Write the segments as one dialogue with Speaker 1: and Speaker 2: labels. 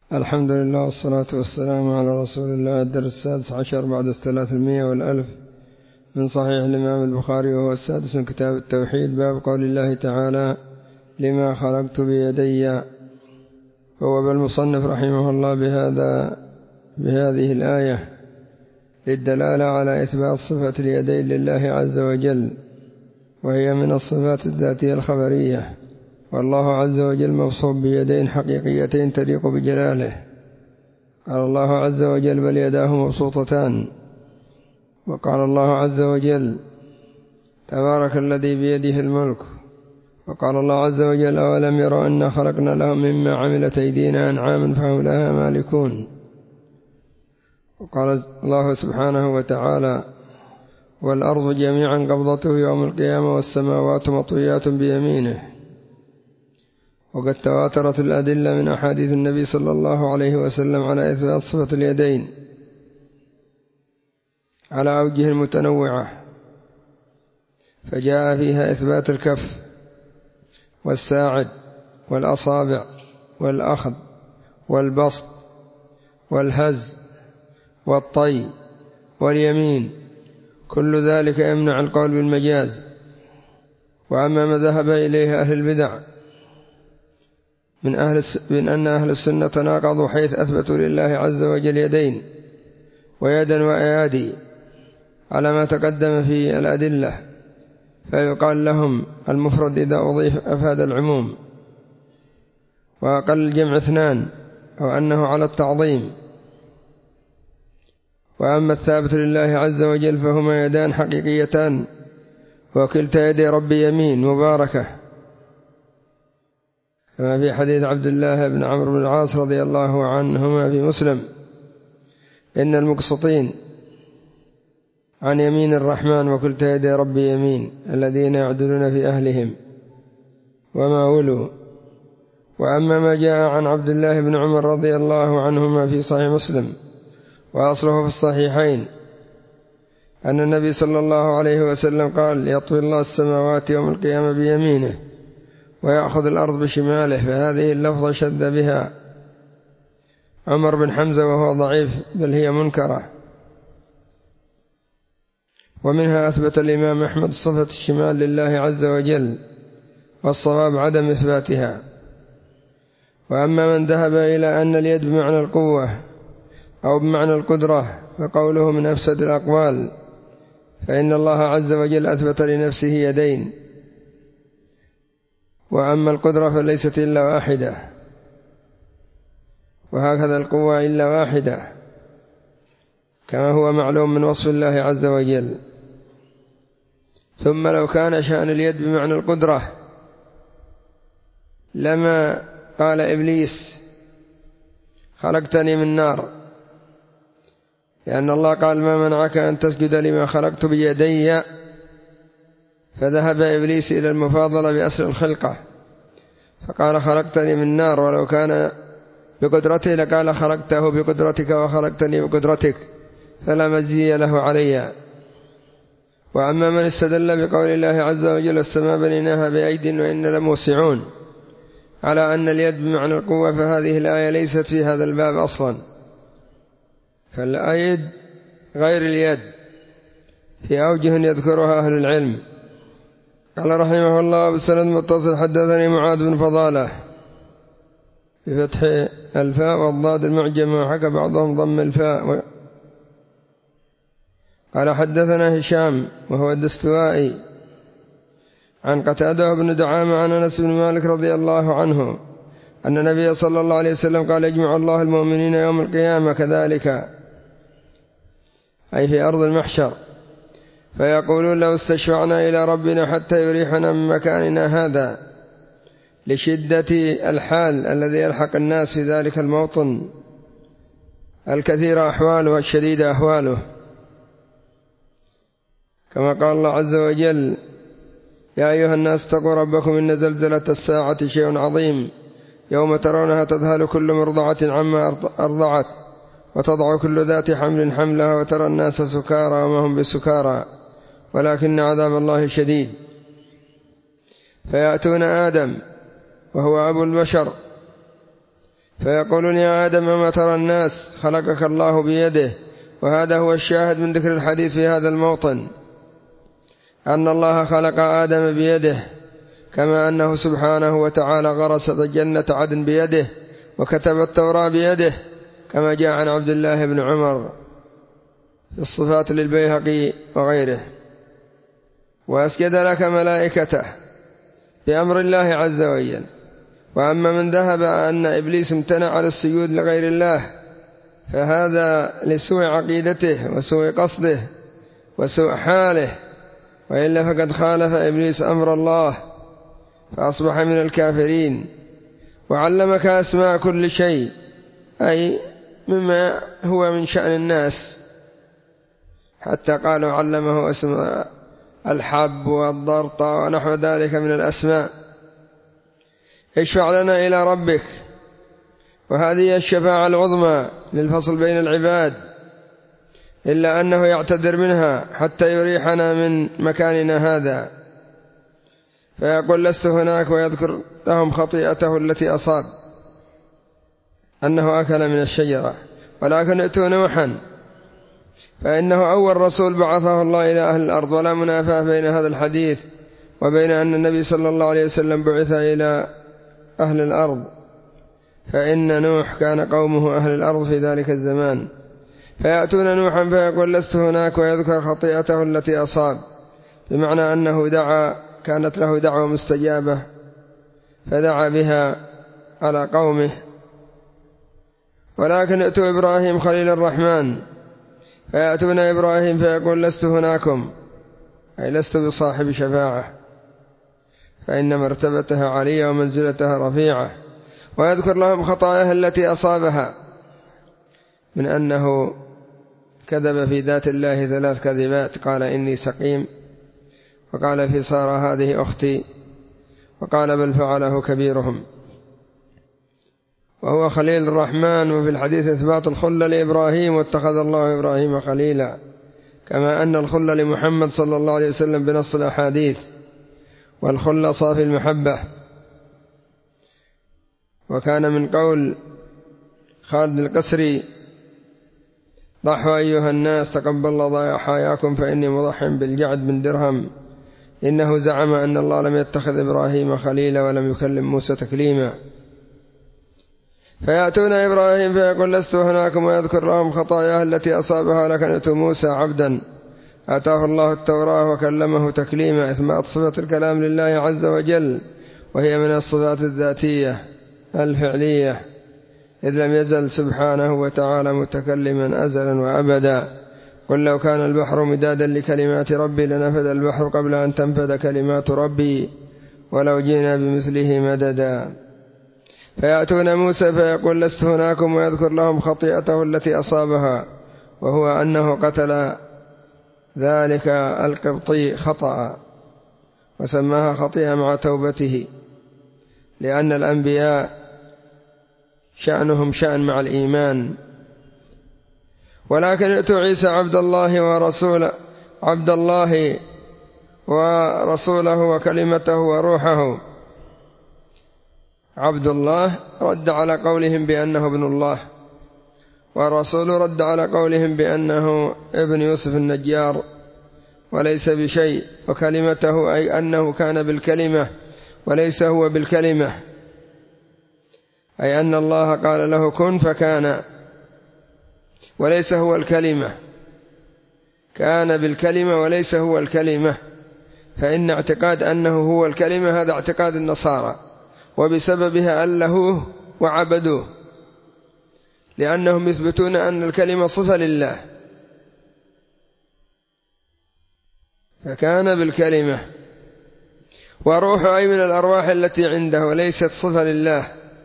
Speaker 1: الحمد لله والصلاة والسلام على رسول الله. الدرس 16 بعد 300 والألف من صحيح الإمام البخاري، وهو السادس من كتاب التوحيد. باب قول الله تعالى: لما خلقت بيدي. ووب المصنف رحمه الله بهذه الآية للدلالة على إثبات صفة اليدين لله عز وجل، وهي من الصفات الذاتية الخبرية، والله عز وجل موصوف بيدين حقيقيتين تليق بجلاله. قال الله عز وجل: بل يداه مبسوطتان. وقال الله عز وجل: تبارك الذي بيده الملك. وقال الله عز وجل: أولم يروا أنا خلقنا لهم مما عملت أيدينا أنعاما فهم لها مالكون. وقال الله سبحانه وتعالى: والأرض جميعا قبضته يوم القيامة والسماوات مطويات بيمينه. وقد تواترت الأدلة من أحاديث النبي صلى الله عليه وسلم على إثبات صفة اليدين على أوجه متنوعة، فجاء فيها إثبات الكف والساعد والأصابع والأخذ والبسط والهز والطي واليمين، كل ذلك يمنع القول بالمجاز. وأما ما ذهب إليه أهل البدع من أن أهل السنة تناقضوا حيث أثبتوا لله عز وجل يدين ويدا وأيادي على ما تقدم في الأدلة، فيقال لهم المفرد إذا أضيف أفاد العموم، وأقل الجمع 2، أو أنه على التعظيم. وأما الثابت لله عز وجل فهما يدان حقيقيتان، وكلتا يدي ربي يمين مباركة، كما في حديث عبد الله بن عمرو بن العاص رضي الله عنهما في مسلم: إن المقسطين عن يمين الرحمن وكلتا يدي ربي يمين، الذين يعدلون في أهلهم وما ولوا. وأما ما جاء عن عبد الله بن عمر رضي الله عنهما في صحيح مسلم وأصله في الصحيحين أن النبي صلى الله عليه وسلم قال: يطوي الله السماوات يوم القيامة بيمينه ويأخذ الأرض بشماله، فهذه اللفظة شذ بها عمر بن حمزة وهو ضعيف، بل هي منكرة. ومنها أثبت الإمام أحمد صفة الشمال لله عز وجل، والصواب عدم إثباتها. وأما من ذهب إلى أن اليد بمعنى القوة أو بمعنى القدرة فقوله من أفسد الأقوال، فإن الله عز وجل أثبت لنفسه يدين، وأما القدرة فليست إلا واحدة، وهكذا القوة إلا واحدة، كما هو معلوم من وصف الله عز وجل. ثم لو كان شأن اليد بمعنى القدرة لما قال إبليس: خلقتني من نار، لأن الله قال: ما منعك أن تسجد لما خلقت بيدي. فذهب إبليس إلى المفاضلة بأصل الخلقة، فقال: خلقتني من نار، ولو كان بقدرته لقال: خلقته بقدرتك وخلقتني بقدرتك، فلا مزي له علي. وأما من استدل بقول الله عز وجل: السماء بنيناها بأيد وإنا لموسعون، على أن اليد بمعنى القوة، فهذه الآية ليست في هذا الباب أصلا، فالأيد غير اليد في أوجه يذكرها أهل العلم. قال رحمه الله: بسند متصل حدثني معاذ بن فضالة بفتح الفاء والضاد المعجمة، وحكى بعضهم ضم الفاء. قال حدثنا هشام وهو الدستوائي عن قتادة بن دعامة عن أنس بن مالك رضي الله عنه أن النبي صلى الله عليه وسلم قال: يجمع الله المؤمنين يوم القيامة كذلك، أي في أرض المحشر، فيقولون: لو استشفعنا إلى ربنا حتى يريحنا من مكاننا هذا، لشدة الحال الذي يلحق الناس في ذلك الموطن، الكثير أحواله والشديد أهواله، كما قال الله عز وجل: يا أيها الناس اتقوا ربكم إن زلزلة الساعة شيء عظيم، يوم ترونها تذهل كل مرضعة عما أرضعت وتضع كل ذات حمل حملها وترى الناس سكارى وما هم بسكارى ولكن عذاب الله شديد. فيأتون آدم وهو أبو البشر فيقولون يا آدم أما ترى الناس خلقك الله بيده. وهذا هو الشاهد من ذكر الحديث في هذا الموطن، أن الله خلق آدم بيده، كما أنه سبحانه وتعالى غرس جنة عدن بيده وكتب التوراة بيده، كما جاء عن عبد الله بن عمر في الصفات للبيهقي وغيره. وأسجد لك ملائكته بأمر الله عز وجل. وأما من ذهب أن إبليس امتنع على السجود لغير الله فهذا لسوء عقيدته وسوء قصده وسوء حاله، وإلا فقد خالف إبليس أمر الله فأصبح من الكافرين. وعلمك أسماء كل شيء، أي مما هو من شأن الناس، حتى قالوا علمه اسم الحب والضرط ونحو ذلك من الأسماء. اشفع لنا إلى ربك، وهذه الشفاعة العظمى للفصل بين العباد، إلا أنه يعتذر منها حتى يريحنا من مكاننا هذا، فيقول لست هناك، ويذكر لهم خطيئته التي أصاب أنه أكل من الشجرة. ولكن ائتوا نوحا فإنه أول رسول بعثه الله إلى أهل الأرض، ولا منافاة بين هذا الحديث وبين أن النبي صلى الله عليه وسلم بعث إلى أهل الأرض، فإن نوح كان قومه أهل الأرض في ذلك الزمان. فيأتون نوحا فيقول لست هناك، ويذكر خطيئته التي أصاب، بمعنى أنه دعا، كانت له دعوة مستجابة فدعا بها على قومه. ولكن ائتوا إبراهيم خليل الرحمن فيأتون إبراهيم فيقول لست هناكم، أي لست بصاحب شفاعة، فإن مرتبتها عالية ومنزلتها رفيعة. ويذكر لهم خطاياها التي أصابها، من أنه كذب في ذات الله 3 كذبات، قال إني سقيم، وقال في سارة هذه أختي، وقال بل فعله كبيرهم. وهو خليل الرحمن. وفي الحديث إثبات الخلة لإبراهيم، واتخذ الله إبراهيم خليلا، كما أن الخلة لمحمد صلى الله عليه وسلم بنص الأحاديث، والخلة صافي المحبة. وكان من قول خالد القسري ضحوا أيها الناس تقبل الله ضحاياكم فإني مضح بالجعد بن درهم، إنه زعم أن الله لم يتخذ إبراهيم خليلا ولم يكلم موسى تكليما. فيأتون إبراهيم فيقول لست هناكم، ويذكر لهم خطاياه التي أصابها. لكن أتوا موسى عبدا آتاه الله التوراة وكلمه تكليما، إثبات صفة الكلام لله عز وجل، وهي من الصفات الذاتية الفعلية، إذ لم يزل سبحانه وتعالى متكلما أزلا وأبدا. قل لو كان البحر مدادا لكلمات ربي لنفد البحر قبل أن تنفد كلمات ربي ولو جئنا بمثله مددا. فيأتون موسى فيقول لست هناكم، ويذكر لهم خطيئته التي أصابها، وهو أنه قتل ذلك القبطي خطأ، وسماها خطيئة مع توبته، لأن الأنبياء شأنهم شأن مع الإيمان. ولكن ائتوا عيسى عبد الله ورسوله وكلمته وروحه. عبد الله رد على قولهم بأنه ابن الله، ورسوله رد على قولهم بأنه ابن يوسف النجار وليس بشيء، وكلمته أي أنه كان بالكلمة وليس هو بالكلمة، أي أن الله قال له كن فكان، وليس هو الكلمة، كان بالكلمة وليس هو الكلمة. فإن اعتقاد أنه هو الكلمة هذا اعتقاد النصارى، وبسببها ألهوه وعبدوه، لأنهم يثبتون أن الكلمة صفة لله، فكان بالكلمة. وروح أي من الأرواح التي عنده، وليست صفة لله،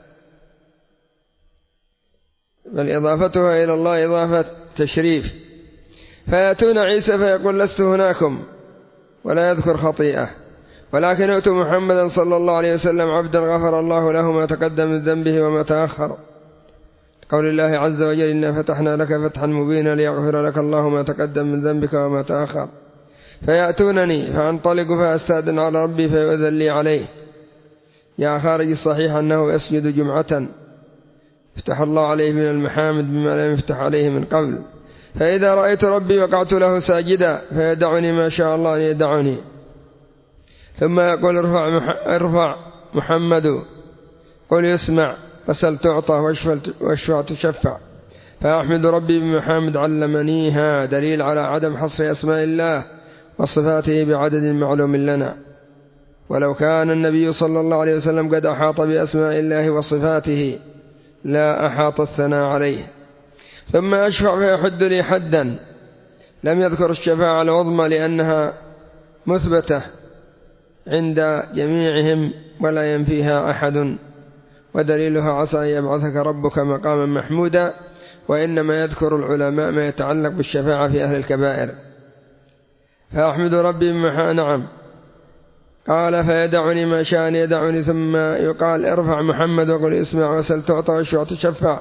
Speaker 1: بل إضافتها إلى الله إضافة تشريف. فيأتون عيسى فيقول لست هناكم، ولا يذكر خطيئة. ولكن ائتوا محمدا صلى الله عليه وسلم عبدا غفر الله له ما تقدم من ذنبه وما تأخر، قول الله عز وجل إنا فتحنا لك فتحا مبينا ليغفر لك الله ما تقدم من ذنبك وما تأخر. فيأتونني فأنطلق فأستأذن على ربي فيؤذن لي عليه. يا خارج الصحيح أنه يسجد جمعة افتح الله عليه من المحامد بما لم يفتح عليه من قبل. فإذا رأيت ربي وقعت له ساجدا فيدعني ما شاء الله أن يدعني. ثم يقول ارفع محمد، قل يسمع، وسل تعطى، واشفع تشفع. فأحمد ربي بمحامد علمنيها، دليل على عدم حصر أسماء الله وصفاته بعدد معلوم لنا. ولو كان النبي صلى الله عليه وسلم قد أحاط بأسماء الله وصفاته لا أحاط الثناء عليه. ثم أشفع فيحد لي حدا. لم يذكر الشفاعة العظمى لأنها مثبتة عند جميعهم ولا ينفيها أحد، ودليلها عسى أن يبعثك ربك مقاما محمودا. وإنما يذكر العلماء ما يتعلق بالشفاعة في أهل الكبائر. فأحمد ربي نعم. قال فيدعني ما شاء أن يدعني. ثم يقال ارفع محمد وقل اسمع، وسل تعطى، واشفع تشفع.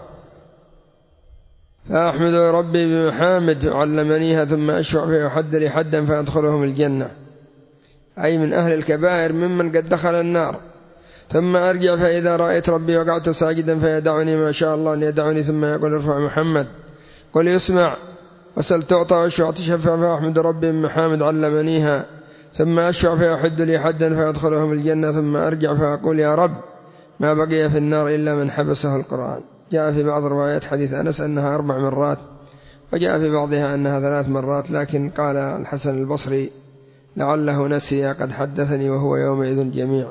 Speaker 1: فأحمد ربي بمحامد علمنيها. ثم أشفع فيحد لي حدا فأدخلهم الجنة، أي من أهل الكبائر ممن قد دخل النار. ثم أرجع فإذا رأيت ربي وقعت ساجدا فيدعني ما شاء الله أن يدعني. ثم يقول ارفع محمد، قل يسمع، وسل تعطى، واشفع تشفع. فأحمد ربي بمحامد علمنيها. ثم أشفع فيحد لي حدا فيدخلهم الجنة. ثم أرجع فأقول يا رب ما بقي في النار إلا من حبسه القرآن. جاء في بعض روايات حديث أنس أنها 4 مرات، وجاء في بعضها أنها 3 مرات، لكن قال الحسن البصري لعله نسي، قد حدثني وهو يومئذ جميع.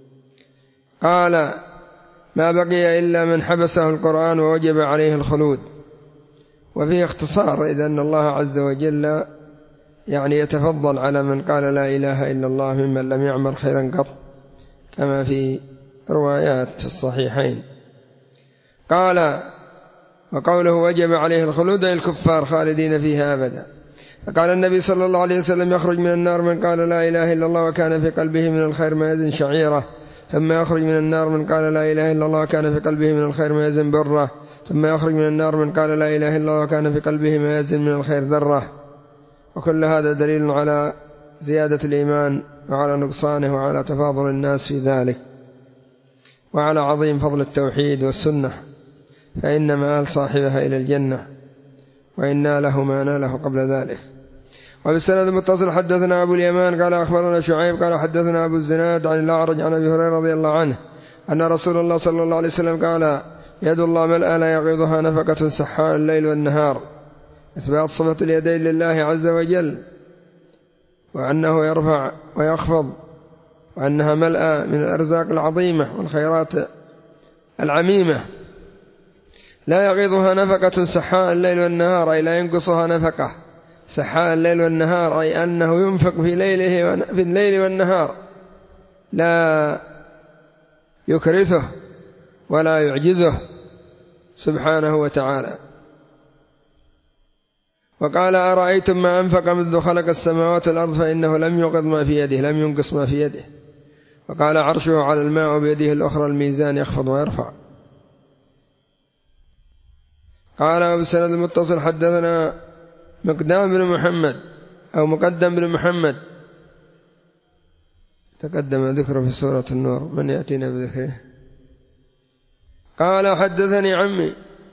Speaker 1: قال ما بقي إلا من حبسه القرآن ووجب عليه الخلود. وفيه اختصار، إذا أن الله عز وجل يعني يتفضل على من قال لا إله إلا الله ممن لم يعمل خيرا قط، كما في روايات الصحيحين. قال وقوله وجب عليه الخلود أي الكفار خالدين فيها أبدا. فقال النبي صلى الله عليه وسلم يخرج من النار من قال لا إله إلا الله وكان في قلبه من الخير ما يزن شعيرة. ثم يخرج من النار من قال لا إله إلا الله وكان في قلبه من الخير ما يزن بره. ثم يخرج من النار من قال لا إله إلا الله وكان في قلبه ما يزن من الخير ذرة. وكل هذا دليل على زيادة الإيمان وعلى نقصانه وعلى تفاضل الناس في ذلك، وعلى عظيم فضل التوحيد والسنة، فإن مآل صاحبها إلى الجنة، وإن ناله ما ناله قبل ذلك. وبالسند المتصل حدثنا أبو اليمان قال أخبرنا شعيب قال حدثنا أبو الزناد عن الأعرج عن أبي هريرة رضي الله عنه أن رسول الله صلى الله عليه وسلم قال يد الله ملأى لا يغيضها نفقة سحاء الليل والنهار. إثبات صفة اليدين لله عز وجل، وأنه يرفع ويخفض، وأنها ملأى من الأرزاق العظيمة والخيرات العميمة. لا يغيضها نفقة سحاء الليل والنهار، أي لا ينقصها نفقة سحاء الليل والنهار، أي أنه ينفق في الليل والنهار، لا يكرثه ولا يعجزه سبحانه وتعالى. وقال أرأيتم ما أنفق منذ خلق السماوات والأرض فإنه لم يغض ما في يده، لم ينقص ما في يده. وقال عرشه على الماء وبيده الأخرى الميزان يخفض ويرفع. قال وبسند المتصل حدثنا مقدام بن محمد أو مقدم بن محمد، تقدم ذكره في سورة النور، من يأتينا بذكره. قال حدثني عمي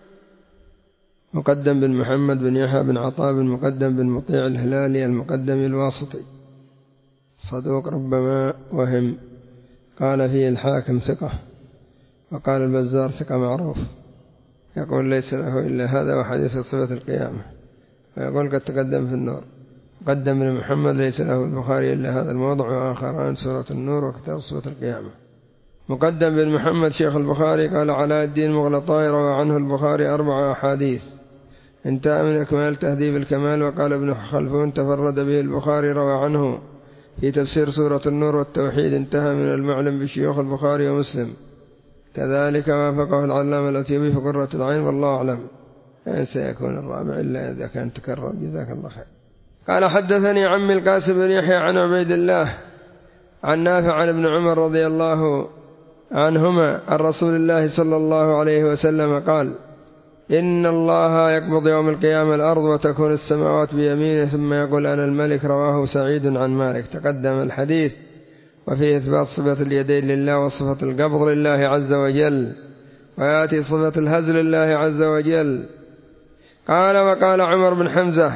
Speaker 1: مقدم بن محمد بن يحيى بن عطاء بن مقدم بن مطيع الهلالي المقدم الواسطي، صدوق ربما وهم. قال فيه الحاكم ثقة، وقال البزار ثقة معروف، يقول ليس له إلا هذا وحديث صفة القيامة، ويقول قد تقدم في النور. قدم بن محمد ليس له البخاري إلا هذا الموضع وآخران سورة النور وكتاب صفة القيامة. مقدم بن محمد شيخ البخاري قال علاء الدين مغلطاي روى عنه البخاري 4 أحاديث، انتهى من إكمال تهذيب الكمال. وقال ابن خلفون تفرد به البخاري روى عنه في تفسير سورة النور والتوحيد، انتهى من المعلم بشيوخ البخاري ومسلم. كذلك وافقه العلامة الأتيوبي في قرة العين، والله أعلم يعني سيكون الرابع إلا إذا كان تكرر. جزاك الله خير. قال حدثني عمي القاسم بن يحيى عن عبيد الله عن نافع عن ابن عمر رضي الله عنهما عن رسول الله صلى الله عليه وسلم قال إن الله يقبض يوم القيامة الأرض وتكون السماوات بيمينه ثم يقول أنا الملك. رواه سعيد عن مالك. تقدم الحديث وفيه إثبات صفة اليدين لله وصفة القبض لله عز وجل، ويأتي صفة الهزل لله عز وجل. قال وقال عمر بن حمزة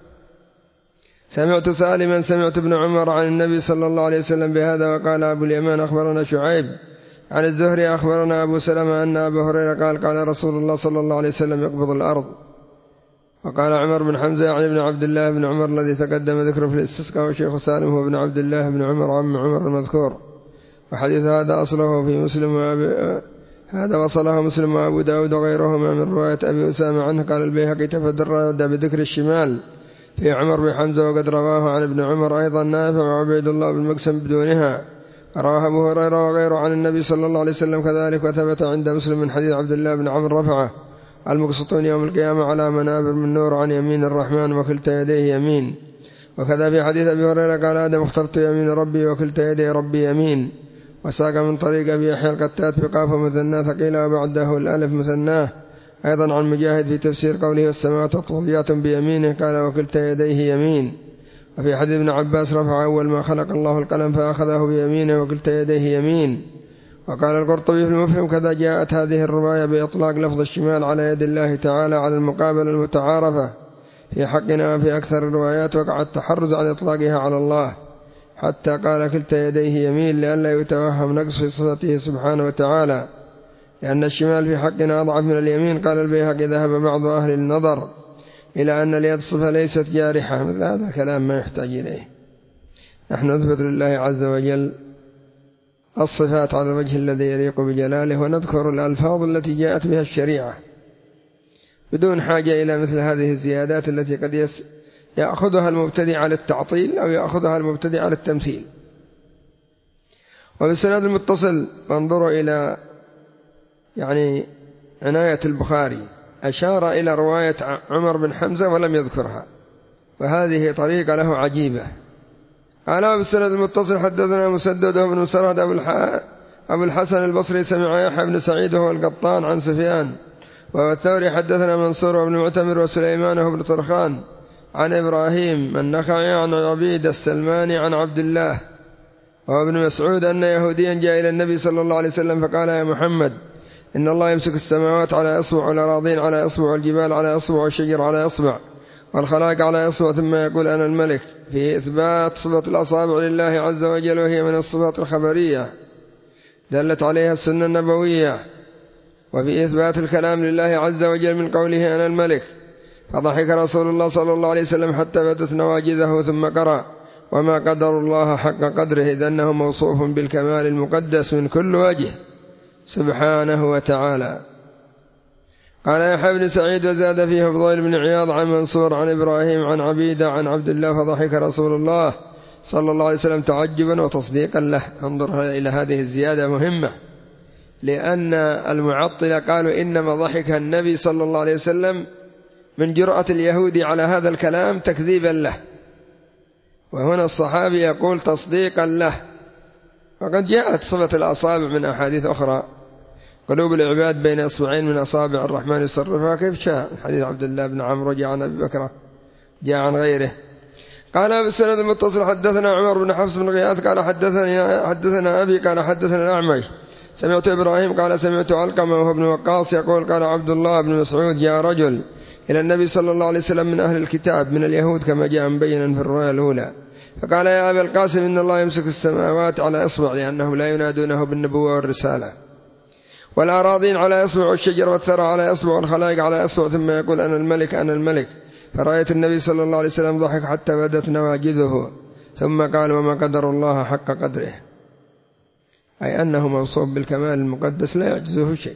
Speaker 1: سمعت سالما سمعت ابن عمر عن النبي صلى الله عليه وسلم بهذا. وقال أبو اليمان أخبرنا شعيب عن الزهري أخبرنا أبو سلمة أن أبا هريرة قال قال رسول الله صلى الله عليه وسلم يقبض الأرض. وقال عمر بن حمزة يعني ابن عبد الله بن عمر الذي تقدم ذكره في الاستسقاء، وشيخ سالم هو ابن عبد الله بن عمر عم عمر المذكور. وحديث هذا أصله في مسلم هذا وصله مسلم وأبو داود وغيرهما من رواية أبي أسامة عنه. قال البيهقي تفرد بذكر الشمال في عمر بن حمزة، وقد رواه عن ابن عمر أيضا نافع وعبيد الله بن مقسم بدونها. رواه أبو هريرة وغيره عن النبي صلى الله عليه وسلم كذلك. وثبت عند مسلم من حديث عبد الله بن عمرو رفعه المقسطون يوم القيامة على منابر من نور عن يمين الرحمن وكلتا يديه يمين. وكذا في حديث أبي هريرة قال آدم اخترت يمين ربي وكلتا يدي ربي يمين. وساق من طريق أبي يحيى القتات بقاف مثناه ثقيل وبعده الألف مثناه. أيضا عن مجاهد في تفسير قوله والسماوات مطويات بيمينه قال وكلتا يديه يمين. وفي حديث ابن عباس رفع أول ما خلق الله القلم فأخذه بيمينه وكلتا يديه يمين. وقال القرطبي في المفهم كذا جاءت هذه الرواية بإطلاق لفظ الشمال على يد الله تعالى على المقابلة المتعارفة في حقنا. وفي أكثر الروايات وقع التحرز عن إطلاقها على الله حتى قال كلتا يديه يمين لئلا يتوهم نقص في صفته سبحانه وتعالى، لأن الشمال في حقنا أضعف من اليمين. قال البيهقي ذهب بعض أهل النظر إلى أن اليد صفة ليست جارحة. مثل هذا الكلام ما يحتاج إليه. نحن نثبت لله عز وجل الصفات على الوجه الذي يليق بجلاله، ونذكر الألفاظ التي جاءت بها الشريعة بدون حاجة إلى مثل هذه الزيادات التي قد يأخذها المبتدع على التعطيل أو يأخذها المبتدع على التمثيل. وبالسند المتصل انظروا إلى عناية البخاري، أشار إلى رواية عمر بن حمزة ولم يذكرها، وهذه طريقة له عجيبة. قال بالسند المتصل حدثنا مسدد بن مسرهد أبو الحسن البصري سمع يحيى بن سعيد وهو القطان عن سفيان وهو الثوري حدثنا منصور وابن معتمر وسليمان وابن طرخان عن إبراهيم النخعي عن عبيد السلماني عن عبد الله وابن مسعود أن يهوديا جاء إلى النبي صلى الله عليه وسلم فقال يا محمد إن الله يمسك السماوات على إصبع والأراضين على إصبع والجبال على إصبع والشجر على إصبع والخلائق على إصبع ثم يقول أنا الملك، في إثبات صفة الأصابع لله عز وجل، وهي من الصفات الخبرية دلت عليها السنة النبوية. وفي إثبات الكلام لله عز وجل من قوله أنا الملك. فضحك رسول الله صلى الله عليه وسلم حتى بدت نواجذه ثم قرأ وما قدر الله حق قدره إذ أنه موصوف بالكمال المقدس من كل وجه سبحانه وتعالى. قال يحيى بن سعيد وزاد فيه فضيل بن عياض عن منصور عن إبراهيم عن عبيدة عن عبد الله فضحك رسول الله صلى الله عليه وسلم تعجبا وتصديقا له. انظر إلى هذه الزيادة مهمة، لأن المعطلة قالوا إنما ضحك النبي صلى الله عليه وسلم من جرأة اليهود على هذا الكلام تكذيبا له، وهنا الصحابي يقول تصديقا له. وقد جاءت صفة الأصابع من أحاديث أخرى، قلوب العباد بين أصبعين من أصابع الرحمن يصرفها كيف شاء، حديث عبد الله بن عمرو جاء عن أبي بكر جاء عن غيره. قال بالسند المتصل حدثنا عمر بن حفص بن غياث قال حدثنا أبي قال حدثنا الأعمش سمعت إبراهيم قال سمعت علقمة وهو ابن وقاص يقول قال عبد الله بن مسعود جاء رجل إلى النبي صلى الله عليه وسلم من أهل الكتاب من اليهود كما جاء مبينا في الرواية الأولى، فقال يا أبا القاسم إن الله يمسك السماوات على إصبع لأنهم لا ينادونه بالنبوة والرسالة، والأراضين على إصبع والشجر والثرى على إصبع والخلائق على إصبع ثم يقول أنا الملك أنا الملك. فرأيت النبي صلى الله عليه وسلم ضحك حتى بدت نواجذه ثم قال وما قدر الله حق قدره، أي أنه موصوف بالكمال المقدس لا يعجزه شيء.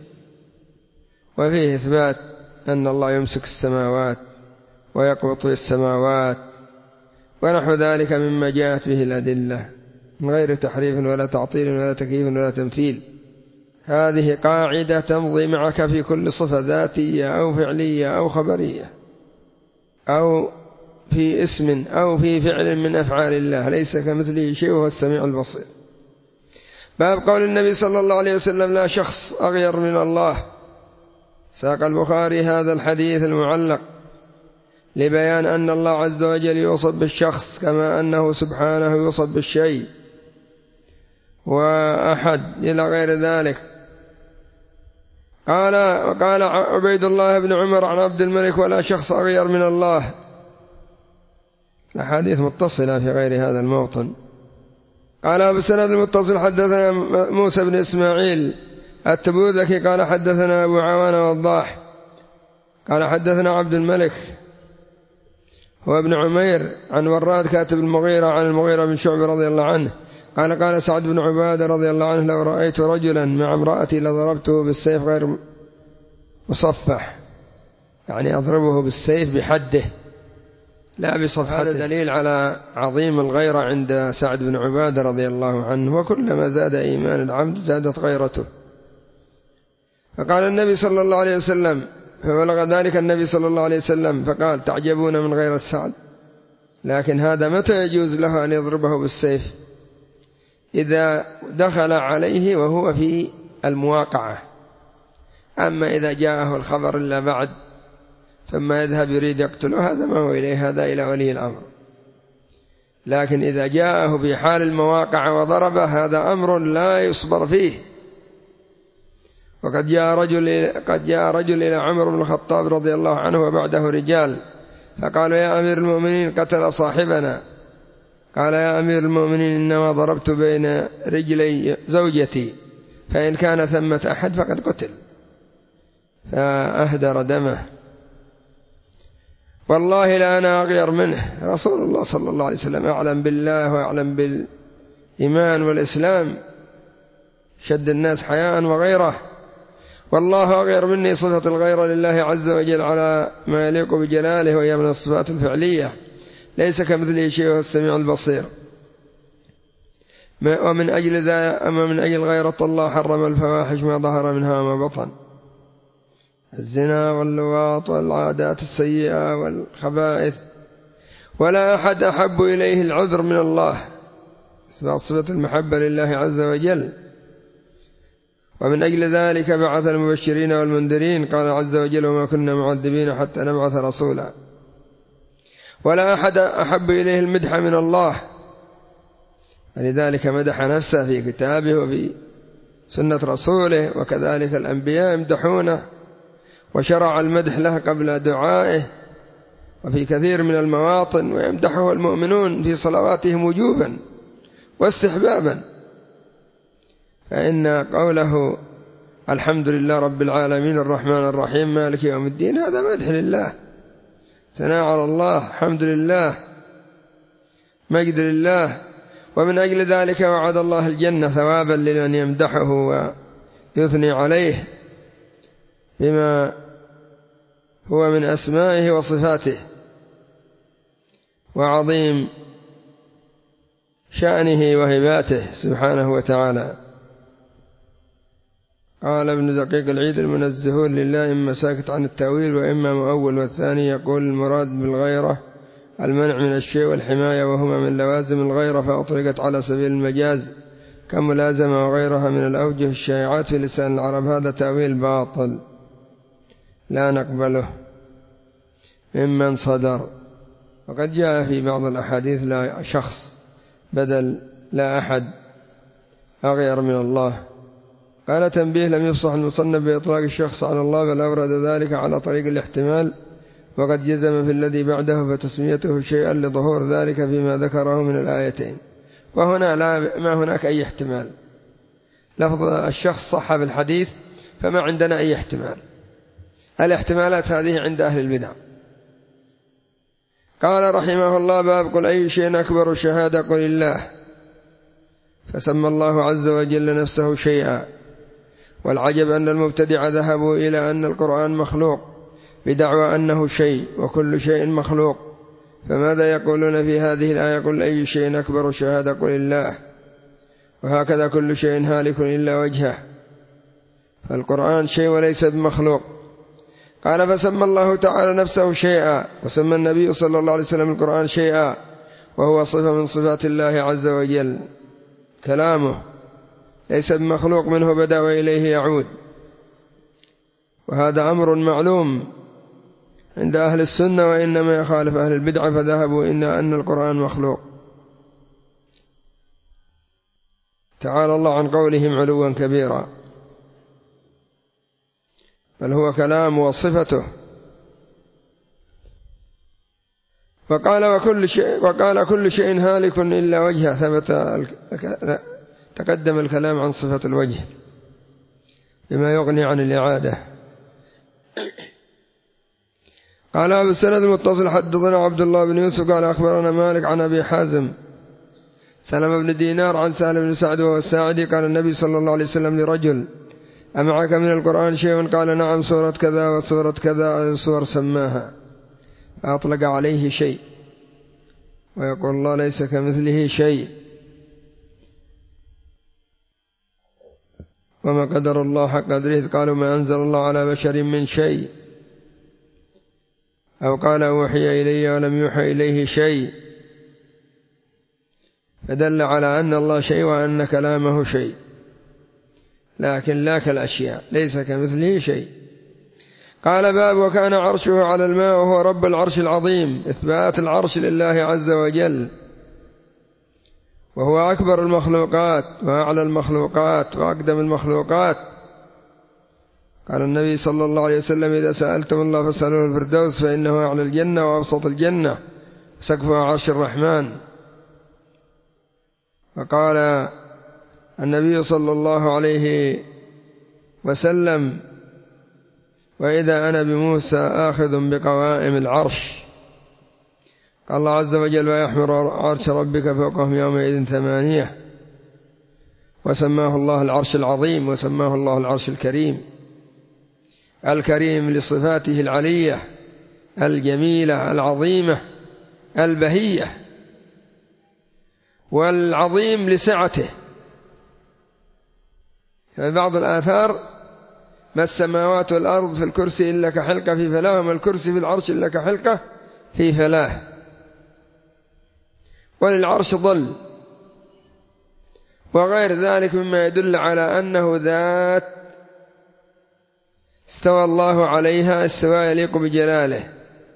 Speaker 1: وفيه إثبات أن الله يمسك السماوات ويقبض السماوات ونحو ذلك مما جاءت به الأدلة من غير تحريف ولا تعطيل ولا تكييف ولا تمثيل. هذه قاعدة تمضي معك في كل صفة ذاتية أو فعلية أو خبرية أو في اسم أو في فعل من أفعال الله، ليس كمثله شيء وهو السميع البصير. باب قول النبي صلى الله عليه وسلم لا شخص أغير من الله. ساق البخاري هذا الحديث المعلق لبيان أن الله عز وجل يوصف بالشخص كما أنه سبحانه يوصف بالشيء وأحد إلى غير ذلك. قال عبيد الله بن عمر عن عبد الملك: ولا شخص أغير من الله. الأحاديث متصلة في غير هذا الموطن. قال بالسند المتصل: حدثنا موسى بن إسماعيل التبوذكي قال حدثنا أبو عوانة وضاح قال حدثنا عبد الملك هو ابن عمير عن وراد كاتب المغيرة عن المغيرة بن شعبة رضي الله عنه قال سعد بن عبادة رضي الله عنه: لو رأيت رجلا مع امرأتي لضربته بالسيف غير مصفح، يعني أضربه بالسيف بحده لا بصفحته. هذا دليل على عظيم الغيرة عند سعد بن عبادة رضي الله عنه، وكلما زاد إيمان العبد زادت غيرته. فقال النبي صلى الله عليه وسلم، فبلغ ذلك النبي صلى الله عليه وسلم فقال: تعجبون من غيرة سعد؟ لكن هذا متى يجوز له أن يضربه بالسيف؟ إذا دخل عليه وهو في المواقعة. أما إذا جاءه الخبر إلا بعد ثم يذهب يريد يقتله، هذا ما هو إليه، هذا إلى ولي الأمر. لكن إذا جاءه في حال المواقعة وضربه، هذا أمر لا يصبر فيه. وقد جاء رجل إلى عمر بن الخطاب رضي الله عنه وبعده رجال، فقالوا: يا أمير المؤمنين قتل صاحبنا. قال: يا أمير المؤمنين إنما ضربت بين رجلي زوجتي، فإن كان ثمة أحد فقد قتل، فأهدر دمه. والله لا أنا أغير منه. رسول الله صلى الله عليه وسلم أعلم بالله وأعلم بالإيمان والإسلام، شد الناس حياء وغيره. والله أغير مني. صفة الغيرة لله عز وجل على ما يليق بجلاله، وهي من الصفات الفعلية، ليس كمثله شيء وهو السميع البصير. ومن أجل ذا أما من أجل غيرة الله حرم الفواحش ما ظهر منها وما بطن، الزنا واللواط والعادات السيئة والخبائث. ولا أحد أحب إليه العذر من الله، إثبات صفة المحبة لله عز وجل. ومن أجل ذلك بعث المبشرين والمنذرين، قال عز وجل: وما كنا معذبين حتى نبعث رسولا. ولا أحد أحب إليه المدح من الله، ولذلك مدح نفسه في كتابه وفي سنة رسوله، وكذلك الأنبياء يمدحونه، وشرع المدح له قبل دعائه وفي كثير من المواطن، ويمدحه المؤمنون في صلواتهم وجوبا واستحبابا. فإن قوله الحمد لله رب العالمين الرحمن الرحيم مالك يوم الدين، هذا مدح لله، ثناء على الله، حمد لله، مجد لله. ومن أجل ذلك وعد الله الجنة ثوابا لمن يمدحه ويثني عليه بما هو من أسمائه وصفاته وعظيم شأنه وهباته سبحانه وتعالى. قال ابن دقيق العيد: المنزهون لله إما ساكت عن التأويل وإما مؤول. والثاني يقول المراد بالغيرة المنع من الشيء والحماية، وهما من لوازم الغيرة، فأطلقت على سبيل المجاز كملازمة وغيرها من الأوجه الشائعات في لسان العرب. هذا تأويل باطل لا نقبله ممن صدر. وقد جاء في بعض الأحاديث: لا شخص بدل لا أحد أغير من الله. قال تنبيه: لم يفصح المصنف بإطلاق الشخص على الله، بل أورد ذلك على طريق الاحتمال، وقد جزم في الذي بعده، فتسميته شيئا لظهور ذلك فيما ذكره من الآيتين. وهنا ما هناك أي احتمال، لفظ الشخص صح بالحديث، فما عندنا أي احتمال. الاحتمالات هذه عند أهل البدع. قال رحمه الله: باب قل أي شيء أكبر شهادة؟ قل الله. فسمى الله عز وجل نفسه شيئا. والعجب أن المبتدع ذهبوا إلى أن القرآن مخلوق بدعوى أنه شيء، وكل شيء مخلوق. فماذا يقولون في هذه الآية: قل أي شيء أكبر شهادة؟ قل الله. وهكذا كل شيء هالك إلا وجهه، فالقرآن شيء وليس بمخلوق. قال: فسمى الله تعالى نفسه شيئا، وسمى النبي صلى الله عليه وسلم القرآن شيئا، وهو صفة من صفات الله عز وجل، كلامه ليس بمخلوق، منه بدأ وإليه يعود. وهذا أمر معلوم عند أهل السنة، وإنما يخالف أهل البدعة فذهبوا إلى أن القرآن مخلوق. تعالى الله عن قولهم علوا كبيرا. بل هو كلام وصفته. وقال كل شيء هالك إلا وجهه. تقدم الكلام عن صفة الوجه بما يغني عن الإعادة. قال أبو السند المتصل حدثنا عبد الله بن يوسف قال أخبرنا مالك عن أبي حازم سلمة بن دينار عن سهل بن سعد وهو الساعدي قال النبي صلى الله عليه وسلم لرجل: أمعك من القرآن شيء؟ قال: نعم، سورة كذا وسورة كذا، سور سماها. فأطلق عليه شيء، ويقول الله ليس كمثله شيء، وما قدر الله حق قدره، قالوا: ما أنزل الله على بشر من شيء، أو قال: أوحي إلي ولم يوحى إليه شيء، فدل على أن الله شيء وأن كلامه شيء، لكن لا كالأشياء، ليس كمثله شيء. قال: باب وكان عرشه على الماء وهو رب العرش العظيم. إثبات العرش لله عز وجل، وهو أكبر المخلوقات وأعلى المخلوقات وأقدم المخلوقات. قال النبي صلى الله عليه وسلم: إذا سألتم الله فاسألوه الفردوس، فإنه أعلى الجنة وأوسط الجنة، سقفها عرش الرحمن. وقال النبي صلى الله عليه وسلم: وإذا أنا بموسى آخذ بقوائم العرش. قال الله عز وجل: ويحمل عرش ربك فوقهم يومئذ 8. وسماه الله العرش العظيم، وسماه الله العرش الكريم. الكريم لصفاته العلية الجميلة العظيمة البهية، والعظيم لسعته. في بعض الآثار: ما السماوات والأرض في الكرسي إلا كحلقة في فلاة، وما الكرسي في العرش إلا كحلقة في فلاة. وللعرش ظل، وغير ذلك مما يدل على أنه ذات استوى الله عليها استواء يليق بجلاله.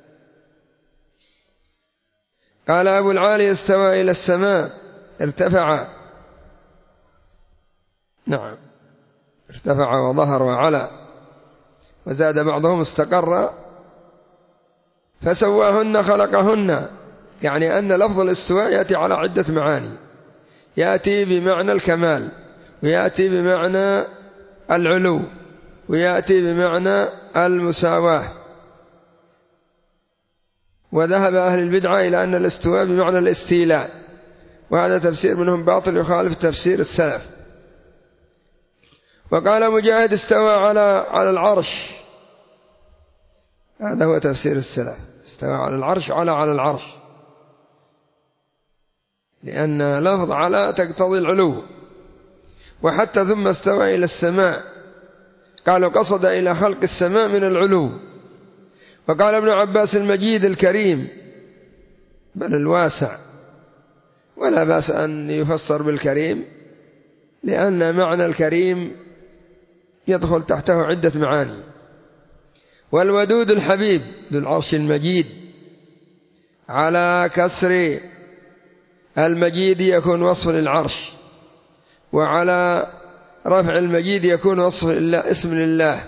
Speaker 1: قال أبو العالي: استوى إلى السماء، ارتفع، نعم، ارتفع وظهر وعلى. وزاد بعضهم: استقر فسواهن خلقهن، يعني أن لفظ الاستواء يأتي على عدة معاني، يأتي بمعنى الكمال، ويأتي بمعنى العلو، ويأتي بمعنى المساواة. وذهب أهل البدعة إلى أن الاستواء بمعنى الاستيلاء، وهذا تفسير منهم باطل يخالف تفسير السلف. وقال مجاهد: استوى على العرش، هذا هو تفسير السلف، استوى على العرش، على العرش، لأن لفظ على تقتضي العلو. وحتى ثم استوى إلى السماء، قالوا قصد إلى خلق السماء من العلو. وقال ابن عباس: المجيد الكريم، بل الواسع. ولا بأس أن يفسر بالكريم، لأن معنى الكريم يدخل تحته عدة معاني. والودود الحبيب ذو العرش المجيد، على كسر المجيد يكون وصف للعرش، وعلى رفع المجيد يكون وصف لله، اسم لله،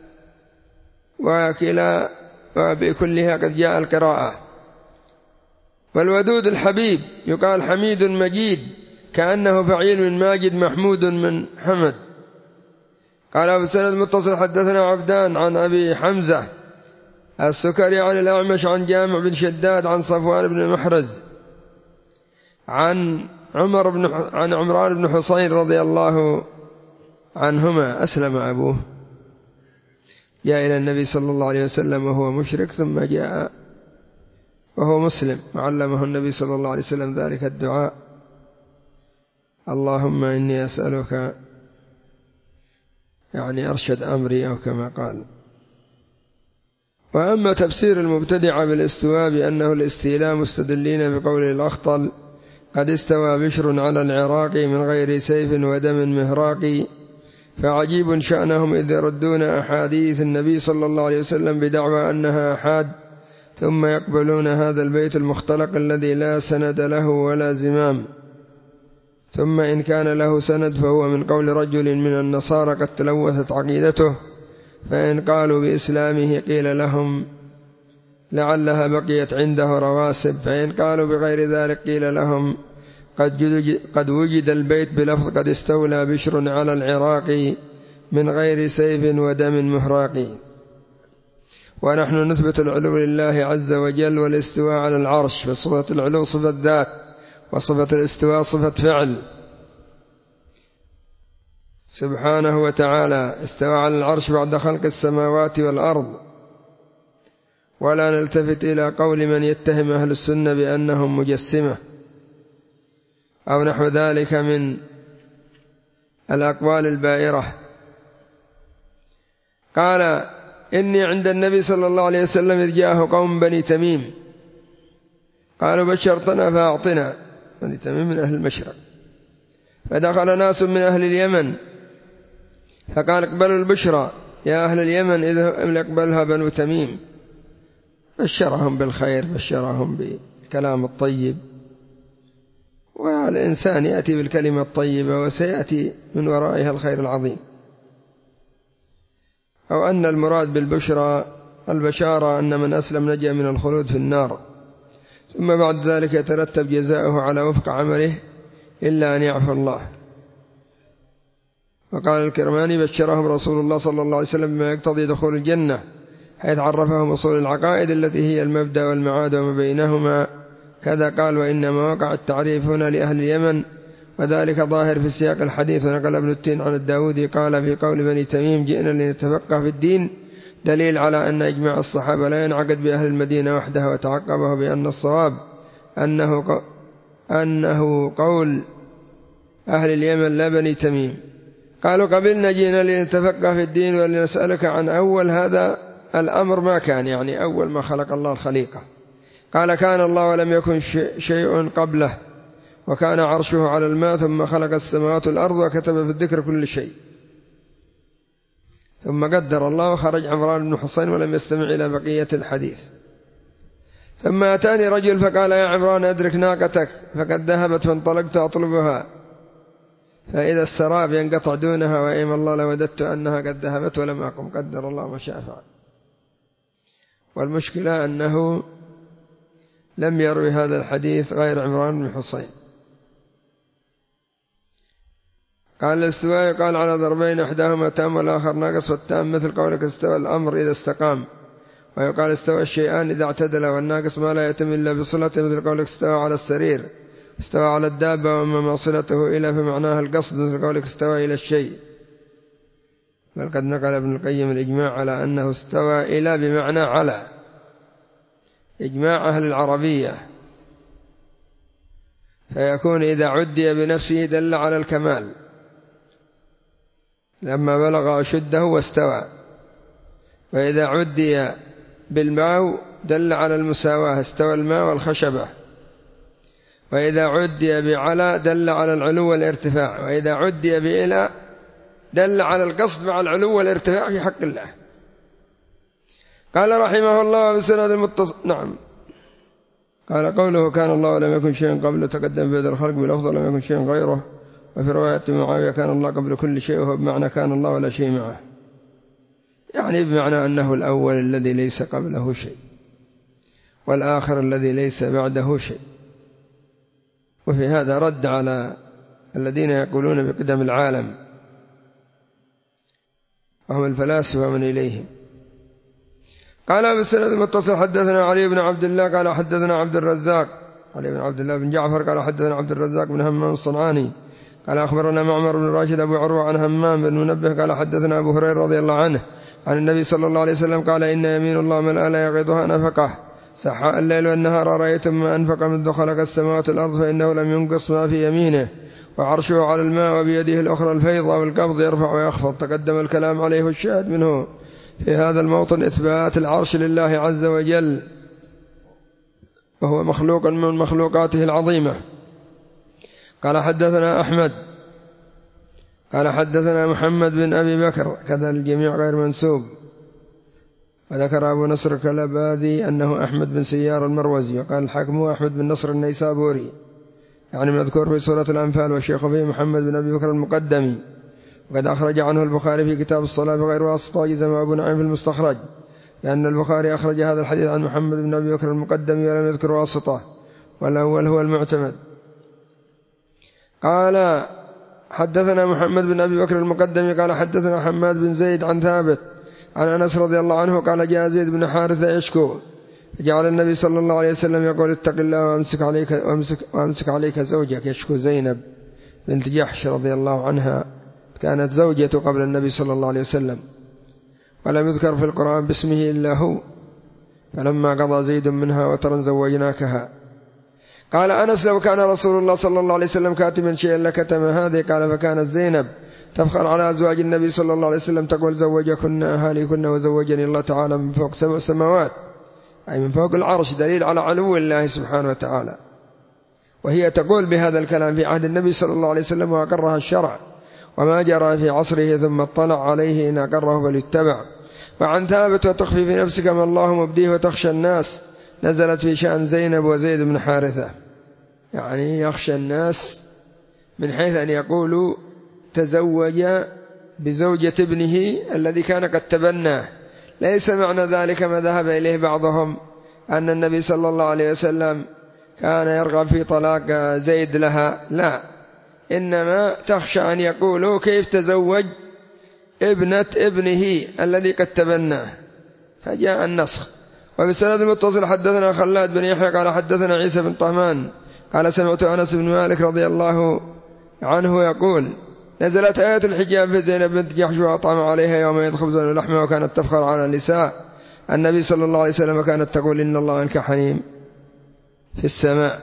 Speaker 1: وبكلها قد جاء القراءة. والودود الحبيب يقال حميد مجيد، كأنه فعيل من ماجد، محمود من حمد. قال أبو السند المتصل حدثنا عبدان عن أبي حمزة السكري عن الأعمش عن جامع بن شداد عن صفوان بن محرز عن عمران بن حصين رضي الله عنهما: أسلم أبوه، جاء إلى النبي صلى الله عليه وسلم وهو مشرك، ثم جاء وهو مسلم، وعلمه النبي صلى الله عليه وسلم ذلك الدعاء: اللهم إني أسألك، يعني أرشد أمري، أو كما قال. وأما تفسير المبتدعة بالاستواء بأنه الاستيلاء، مستدلين بقول الأخطل: قد استوى بشر على العراق من غير سيف ودم مهراق. فعجيب شأنهم إذ يردون أحاديث النبي صلى الله عليه وسلم بدعوى أنها أحاد، ثم يقبلون هذا البيت المختلق الذي لا سند له ولا زمام. ثم إن كان له سند فهو من قول رجل من النصارى قد تلوثت عقيدته، فإن قالوا بإسلامه قيل لهم لعلها بقيت عنده رواسب، فإن قالوا بغير ذلك قيل لهم قد وجد البيت بلفظ قد استولى بشر على العراق من غير سيف ودم محراق. ونحن نثبت العلو لله عز وجل والاستواء على العرش، فصفة العلو صفة ذات، وصفة الاستواء صفة فعل. سبحانه وتعالى استوى على العرش بعد خلق السماوات والأرض. ولا نلتفت إلى قول من يتهم أهل السنة بأنهم مجسمة أو نحو ذلك من الأقوال البائرة. قال إني عند النبي صلى الله عليه وسلم إذ جاءه قوم بني تميم قالوا بشرتنا فأعطنا. بني تميم من أهل المشرق. فدخل ناس من أهل اليمن فقال اقبلوا البشرى يا أهل اليمن إذا اقبلها بنو تميم. بشرهم بالخير، بشرهم بالكلام الطيب. والإنسان يأتي بالكلمة الطيبة وسيأتي من ورائها الخير العظيم. أو أن المراد بالبشرى البشارة أن من أسلم نجا من الخلود في النار، ثم بعد ذلك يترتب جزاؤه على وفق عمله إلا أن يعفو الله. وقال الكرماني بشرهم رسول الله صلى الله عليه وسلم بما يقتضي دخول الجنة، حيث عرفهم أصول العقائد التي هي المبدأ والمعاد وما بينهما. كذا قال وإنما وقع التعريف هنا لأهل اليمن، وذلك ظاهر في سياق الحديث. ونقل ابن التين عن الداودي قال في قول بني تميم جئنا لنتفقه في الدين، دليل على أن إجماع الصحابة لا ينعقد بأهل المدينة وحدها. وتعقبه بأن الصواب أنه قول أهل اليمن لا بني تميم. قالوا قبلنا جئنا لنتفقه في الدين ولنسألك عن أول هذا الأمر ما كان، يعني أول ما خلق الله الخليقة. قال كان الله ولم يكن شيء قبله، وكان عرشه على الماء، ثم خلق السماوات والأرض وكتب في الذكر كل شيء. ثم قدر الله وخرج عمران بن حصين ولم يستمع إلى بقية الحديث. ثم أتاني رجل فقال يا عمران أدرك ناقتك، فقد ذهبت فانطلقت أطلبها فإذا السراب ينقطع دونها، وأيم الله لوددت أنها قد ذهبت ولم أقم، قدر الله ما شاء فعل. والمشكلة أنه لم يروي هذا الحديث غير عمران بن حصين. قال الاستواء قال على ضربين، إحداهما تام والآخر ناقص، والتام مثل قولك استوى الأمر إذا استقام، ويقال استوى الشيئان إذا اعتدل، والناقص ما لا يتم إلا بصلته مثل قولك استوى على السرير، استوى على الدابة، وما ما صلته إلى فمعناها القصد مثل قولك استوى إلى الشيء. بل قد نقل ابن القيم الإجماع على أنه استوى إلى بمعنى على، إجماع أهل العربية، فيكون إذا عدي بنفسه دل على الكمال لما بلغ أشده واستوى، وإذا عدي بالماء دل على المساواة، استوى الماء والخشبة، وإذا عدي بعلى دل على العلو والارتفاع، وإذا عدي بإلى دل على القصد مع العلو والارتفاع في حق الله. قال رحمه الله بسند المتصل. نعم. قال قوله كان الله ولم يكن شيء قبله تقدم بيد الخلق بالأفضل لم يكن شيء غيره. وفي رواية معاوية كان الله قبل كل شيء، وهو بمعنى كان الله ولا شيء معه، يعني بمعنى أنه الأول الذي ليس قبله شيء، والآخر الذي ليس بعده شيء. وفي هذا رد على الذين يقولون بقدم العالم وهم الفلاسفة من إليهم. قال بالسند المتصل حدثنا علي بن عبد الله قال حدثنا عبد الرزاق علي بن عبد الله بن جعفر قال حدثنا عبد الرزاق بن همام الصنعاني قال أخبرنا معمر بن راشد أبو عروة عن همام بن منبه قال حدثنا أبو هريرة رضي الله عنه عن النبي صلى الله عليه وسلم قال إن يمين الله من لا يغيضها نفقه سحاء الليل والنهار رأيتم ما أنفق منذ خلق السماوات والأرض فإنه لم ينقص ما في يمينه، وعرشه على الماء، وبيده الأخرى الفيض والقبض يرفع ويخفض. تقدم الكلام عليه والشاهد منه في هذا الموطن إثبات العرش لله عز وجل، وهو مخلوق من مخلوقاته العظيمة. قال حدثنا أحمد قال حدثنا محمد بن أبي بكر، كذا الجميع غير منسوب. وذكر أبو نصر الكلباذي أنه أحمد بن سيار المروزي، وقال الحاكم أحمد بن نصر النيسابوري، يعني مذكور في سورة الأنفال، والشيخ فيه محمد بن أبي بكر المقدمي، وقد أخرج عنه البخاري في كتاب الصلاة بغير واسطة، وجزم أبو نعيم في المستخرج لأن البخاري أخرج هذا الحديث عن محمد بن أبي بكر المقدم ولم يذكر واسطة، والأول هو المعتمد. قال حدثنا محمد بن أبي بكر المقدم قال حدثنا حماد بن زيد عن ثابت عن أنس رضي الله عنه قال جاء زيد بن حارثة يشكو، فجعل النبي صلى الله عليه وسلم يقول اتق الله وامسك عليك زوجك. يشكو زينب بنت جحش رضي الله عنها، كانت زوجته قبل النبي صلى الله عليه وسلم، ولم يذكر في القرآن باسمه إلا هو، فلما قضى زيد منها وترا زوجناكها. قال أنس لو كان رسول الله صلى الله عليه وسلم كاتما شيئا لكتم هذه. قال فكانت زينب تفخر على أزواج النبي صلى الله عليه وسلم تقول زوجكن أهاليكن وزوجني الله تعالى من فوق 7 سماوات، أي من فوق العرش، دليل على علو الله سبحانه وتعالى. وهي تقول بهذا الكلام في عهد النبي صلى الله عليه وسلم وأقرها الشرع، وما جرى في عصره ثم اطلع عليه إن أقره فليتبع. وعن ثابت وتخفي في نفسك ما الله مبديه وتخشى الناس، نزلت في شأن زينب وزيد بن حارثة، يعني يخشى الناس من حيث أن يقولوا تزوج بزوجة ابنه الذي كان قد تبناه. ليس معنى ذلك ما ذهب إليه بعضهم أن النبي صلى الله عليه وسلم كان يرغب في طلاق زيد لها، لا، إنما تخشى أن يقولوا كيف تزوج ابنة ابنه الذي قد تبناه، فجاء النسخ. وبالسند المتصل حدثنا خلاد بن يحيى قال حدثنا عيسى بن طهمان قال سمعت أنس بن مالك رضي الله عنه يقول نزلت آية الحجاب في زينب بنت جحش وأطعم عليها يومئذ خبزا ولحما، وكانت تفخر على النساء النبي صلى الله عليه وسلم، وكانت تقول إن الله أنكحني في السماء،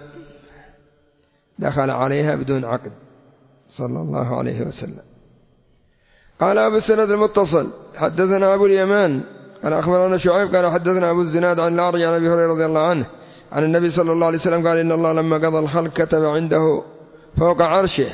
Speaker 1: دخل عليها بدون عقد صلى الله عليه وسلم. قال أبو السند المتصل حدثنا أبو اليمان قال أخبرنا شعيب قال حدثنا أبو الزناد عن الأعرج عن أبي هريرة رضي الله عنه عن النبي صلى الله عليه وسلم قال إن الله لما قضى الخلق كتب عنده فوق عرشه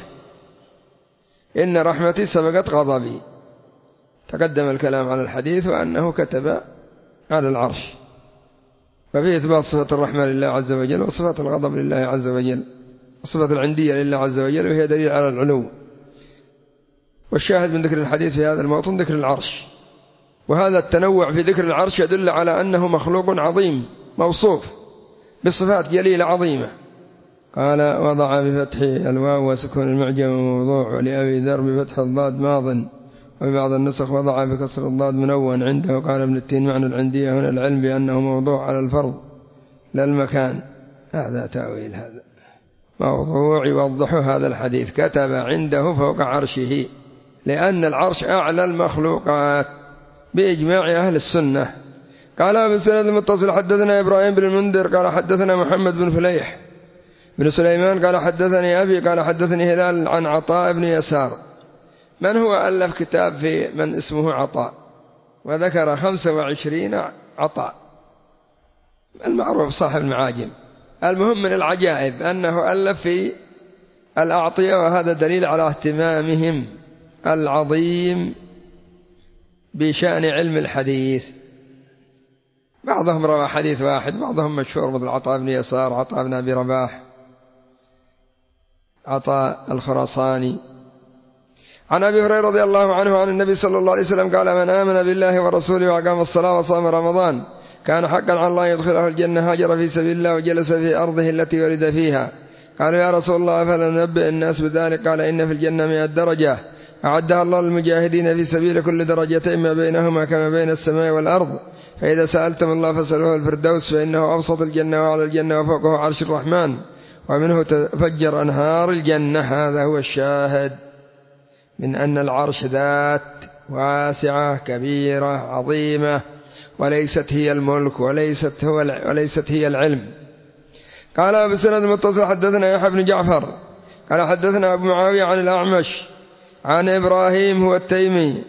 Speaker 1: إن رحمتي سبقت غضبي. تقدم الكلام على الحديث وأنه كتب على العرش، ففيه إثبات صفة الرحمة لله عز وجل وصفة الغضب لله عز وجل، صفة العندية لله عز وجل، وهي دليل على العلو. والشاهد من ذكر الحديث في هذا الموطن ذكر العرش، وهذا التنوع في ذكر العرش يدل على أنه مخلوق عظيم موصوف بصفات جليلة عظيمة. قال وضع بفتح الواو وسكون المعجم موضوع، ولأبي ذر بفتح الضاد ماض، وفي بعض النسخ وضع بكسر الضاد منون عنده. قال ابن التين معنى العندية هنا العلم بأنه موضوع على الفرض لا المكان، هذا تأويل هذا موضوع يوضح هذا الحديث، كتب عنده فوق عرشه، لأن العرش أعلى المخلوقات بإجماع أهل السنة. قال أبو السند المتصل حدثنا إبراهيم بن المنذر قال حدثنا محمد بن فليح بن سليمان قال حدثني أبي قال حدثني هلال عن عطاء بن يسار. من هو ألف كتاب في من اسمه عطاء، وذكر 25 عطاء، المعروف صاحب المعاجم. المهم من العجائب أنه ألف في الأعطية، وهذا دليل على اهتمامهم العظيم بشأن علم الحديث. بعضهم روى حديث واحد، بعضهم مشهور مثل عطاء بن يسار، عطاء بن أبي رباح، عطاء الخراساني. عن أبي هريرة رضي الله عنه عن النبي صلى الله عليه وسلم قال من آمن بالله ورسوله وأقام الصلاة وصام رمضان كان حقا على الله يدخله الجنة، هاجر في سبيل الله وجلس في أرضه التي ولد فيها. قالوا يا رسول الله فلا ننبئ الناس بذلك؟ قال إن في الجنة 100 درجة أعدها الله للمجاهدين في سبيل، كل درجتين ما بينهما كما بين السماء والأرض، فإذا سألتم الله فاسألوه الفردوس فإنه أبسط الجنة وعلى الجنة وفوقه عرش الرحمن ومنه تفجر أنهار الجنة. هذا هو الشاهد من أن العرش ذات واسعة كبيرة عظيمة، وليست هي الملك وليست هي العلم. قال أبو السند المتصل حدثنا يحيى بن جعفر قال حدثنا أبو معاوية عن الأعمش عن إبراهيم هو التيمي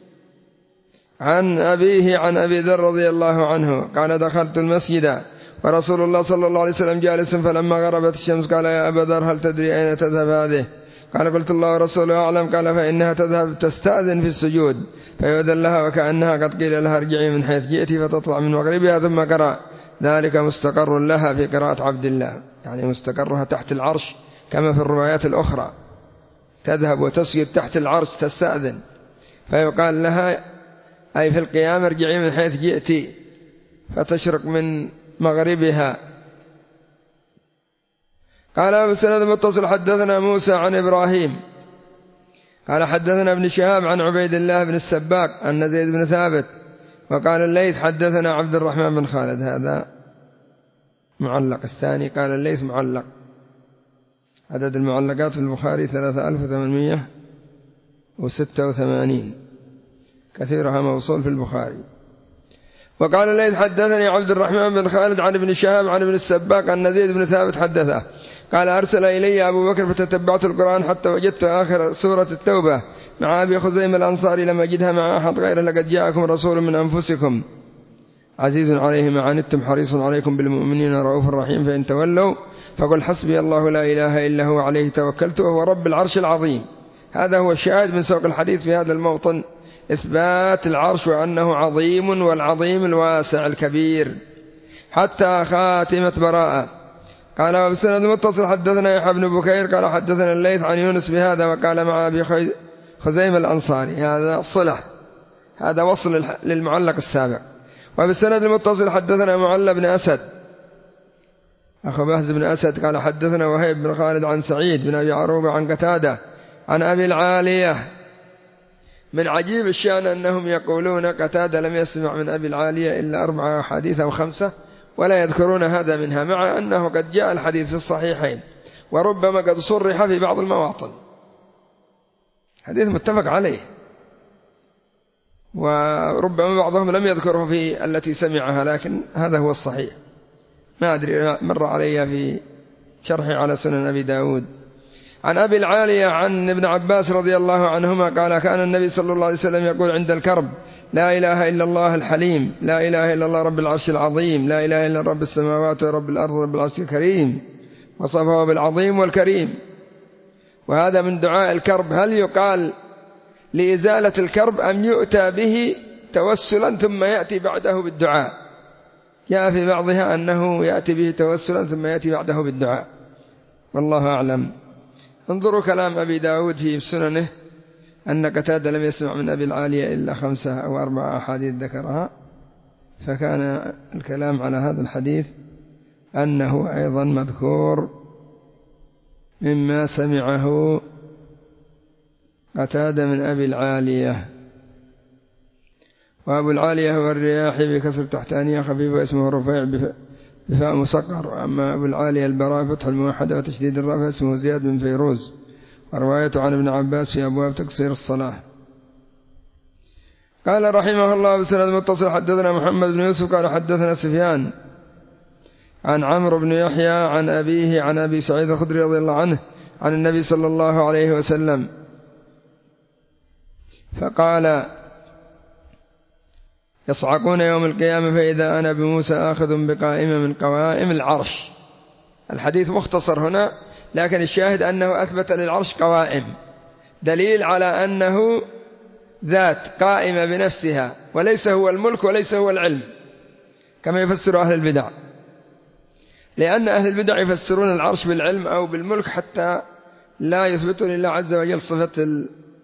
Speaker 1: عن أبيه عن أبي ذر رضي الله عنه قال دخلت المسجد ورسول الله صلى الله عليه وسلم جالس، فلما غربت الشمس قال يا أبا ذر هل تدري أين تذهب هذه؟ قال قلت الله ورسوله أعلم. قال فإنها تذهب تستأذن في السجود فيؤذن لها وكأنها قد قيل لها ارجعي من حيث جئت فتطلع من مغربها، ثم قرأ ذلك مستقر لها في قراءة عبد الله، يعني مستقرها تحت العرش كما في الروايات الأخرى تذهب وتسجد تحت العرش تستأذن، فيقال لها أي في القيامة ارجعي من حيث جئتي، فتشرق من مغربها. قال أبو السند المتصل حدثنا موسى عن إبراهيم قال حدثنا ابن شهاب عن عبيد الله بن السباق أن زيد بن ثابت، وقال الليث حدثنا عبد الرحمن بن خالد، هذا معلق. الثاني قال الليث معلق. عدد المعلقات في البخاري 3886، كثيرها موصول في البخاري. وقال الليث حدثني عبد الرحمن بن خالد عن ابن شهاب عن ابن السباق أن زيد بن ثابت حدثه قال أرسل إلي أبو بكر فتتبعت القرآن حتى وجدت آخر سورة التوبة مع أبي خزيمة الأنصاري لم أجدها مع أحد غيره لقد جاءكم رسول من أنفسكم عزيز عليه ما عنتم حريص عليكم بالمؤمنين رؤوف رحيم فإن تولوا فقل حسبي الله لا إله إلا هو عليه توكلت وهو رب العرش العظيم. هذا هو الشاهد من سوق الحديث في هذا الموطن، إثبات العرش وأنه عظيم، والعظيم الواسع الكبير. حتى خاتمة براءة. قال أبو السند المتصل حدثنا يحيى بن بكير قال حدثنا الليث عن يونس بهذا، وقال مع أبي خزيمة الأنصاري. هذا صلة، هذا وصل للمعلق السابق. وفي السند المتصل حدثنا معل بن أسد أخو بهز بن أسد قال حدثنا وهيب بن خالد عن سعيد بن أبي عروبة عن قتادة عن أبي العالية. من عجيب الشأن أنهم يقولون قتادة لم يسمع من أبي العالية إلا 4 أحاديث أو 5، ولا يذكرون هذا منها، مع أنه قد جاء الحديث في الصحيحين وربما قد صرح في بعض المواطن، حديث متفق عليه، وربما بعضهم لم يذكره في التي سمعها، لكن هذا هو الصحيح. ما أدري، مر علي في شرحي على سنن أبي داود. عن أبي العالية عن ابن عباس رضي الله عنهما قال كان النبي صلى الله عليه وسلم يقول عند الكرب لا إله إلا الله الحليم، لا إله إلا الله رب العرش العظيم، لا إله إلا رب السماوات ورب الأرض رب العرش الكريم، وصفه بالعظيم والكريم. وهذا من دعاء الكرب. هل يقال لإزالة الكرب أم يؤتى به توسلا ثم يأتي بعده بالدعاء؟ جاء في بعضها أنه يأتي به توسلا ثم يأتي بعده بالدعاء، والله أعلم. انظروا كلام أبي داود في سننه أن قتادة لم يسمع من أبي العالية إلا 5 أو 4 أحاديث ذكرها، فكان الكلام على هذا الحديث أنه أيضا مذكور مما سمعه قتادة من أبي العالية. وأبو العالية هو الرياحي بكسر تحتانية خفيفة واسمه رفيع بفاء مسقر. أما أبو العالية البراء فتح الموحدة وتشديد الرافع اسمه زياد بن فيروز، وروايته عن ابن عباس في أبواب تقصير الصلاة. قال رحمه الله بسند المتصل حدثنا محمد بن يوسف قال حدثنا سفيان عن عمرو بن يحيى عن أبيه عن أبي سعيد الخدري رضي الله عنه عن النبي صلى الله عليه وسلم فقال يصعقون يوم القيامة فإذا أنا بموسى آخذ بقائمة من قوائم العرش. الحديث مختصر هنا، لكن الشاهد أنه أثبت للعرش قوائم، دليل على أنه ذات قائمة بنفسها، وليس هو الملك وليس هو العلم كما يفسر أهل البدع، لأن أهل البدع يفسرون العرش بالعلم أو بالملك حتى لا يثبتوا لله عز وجل صفة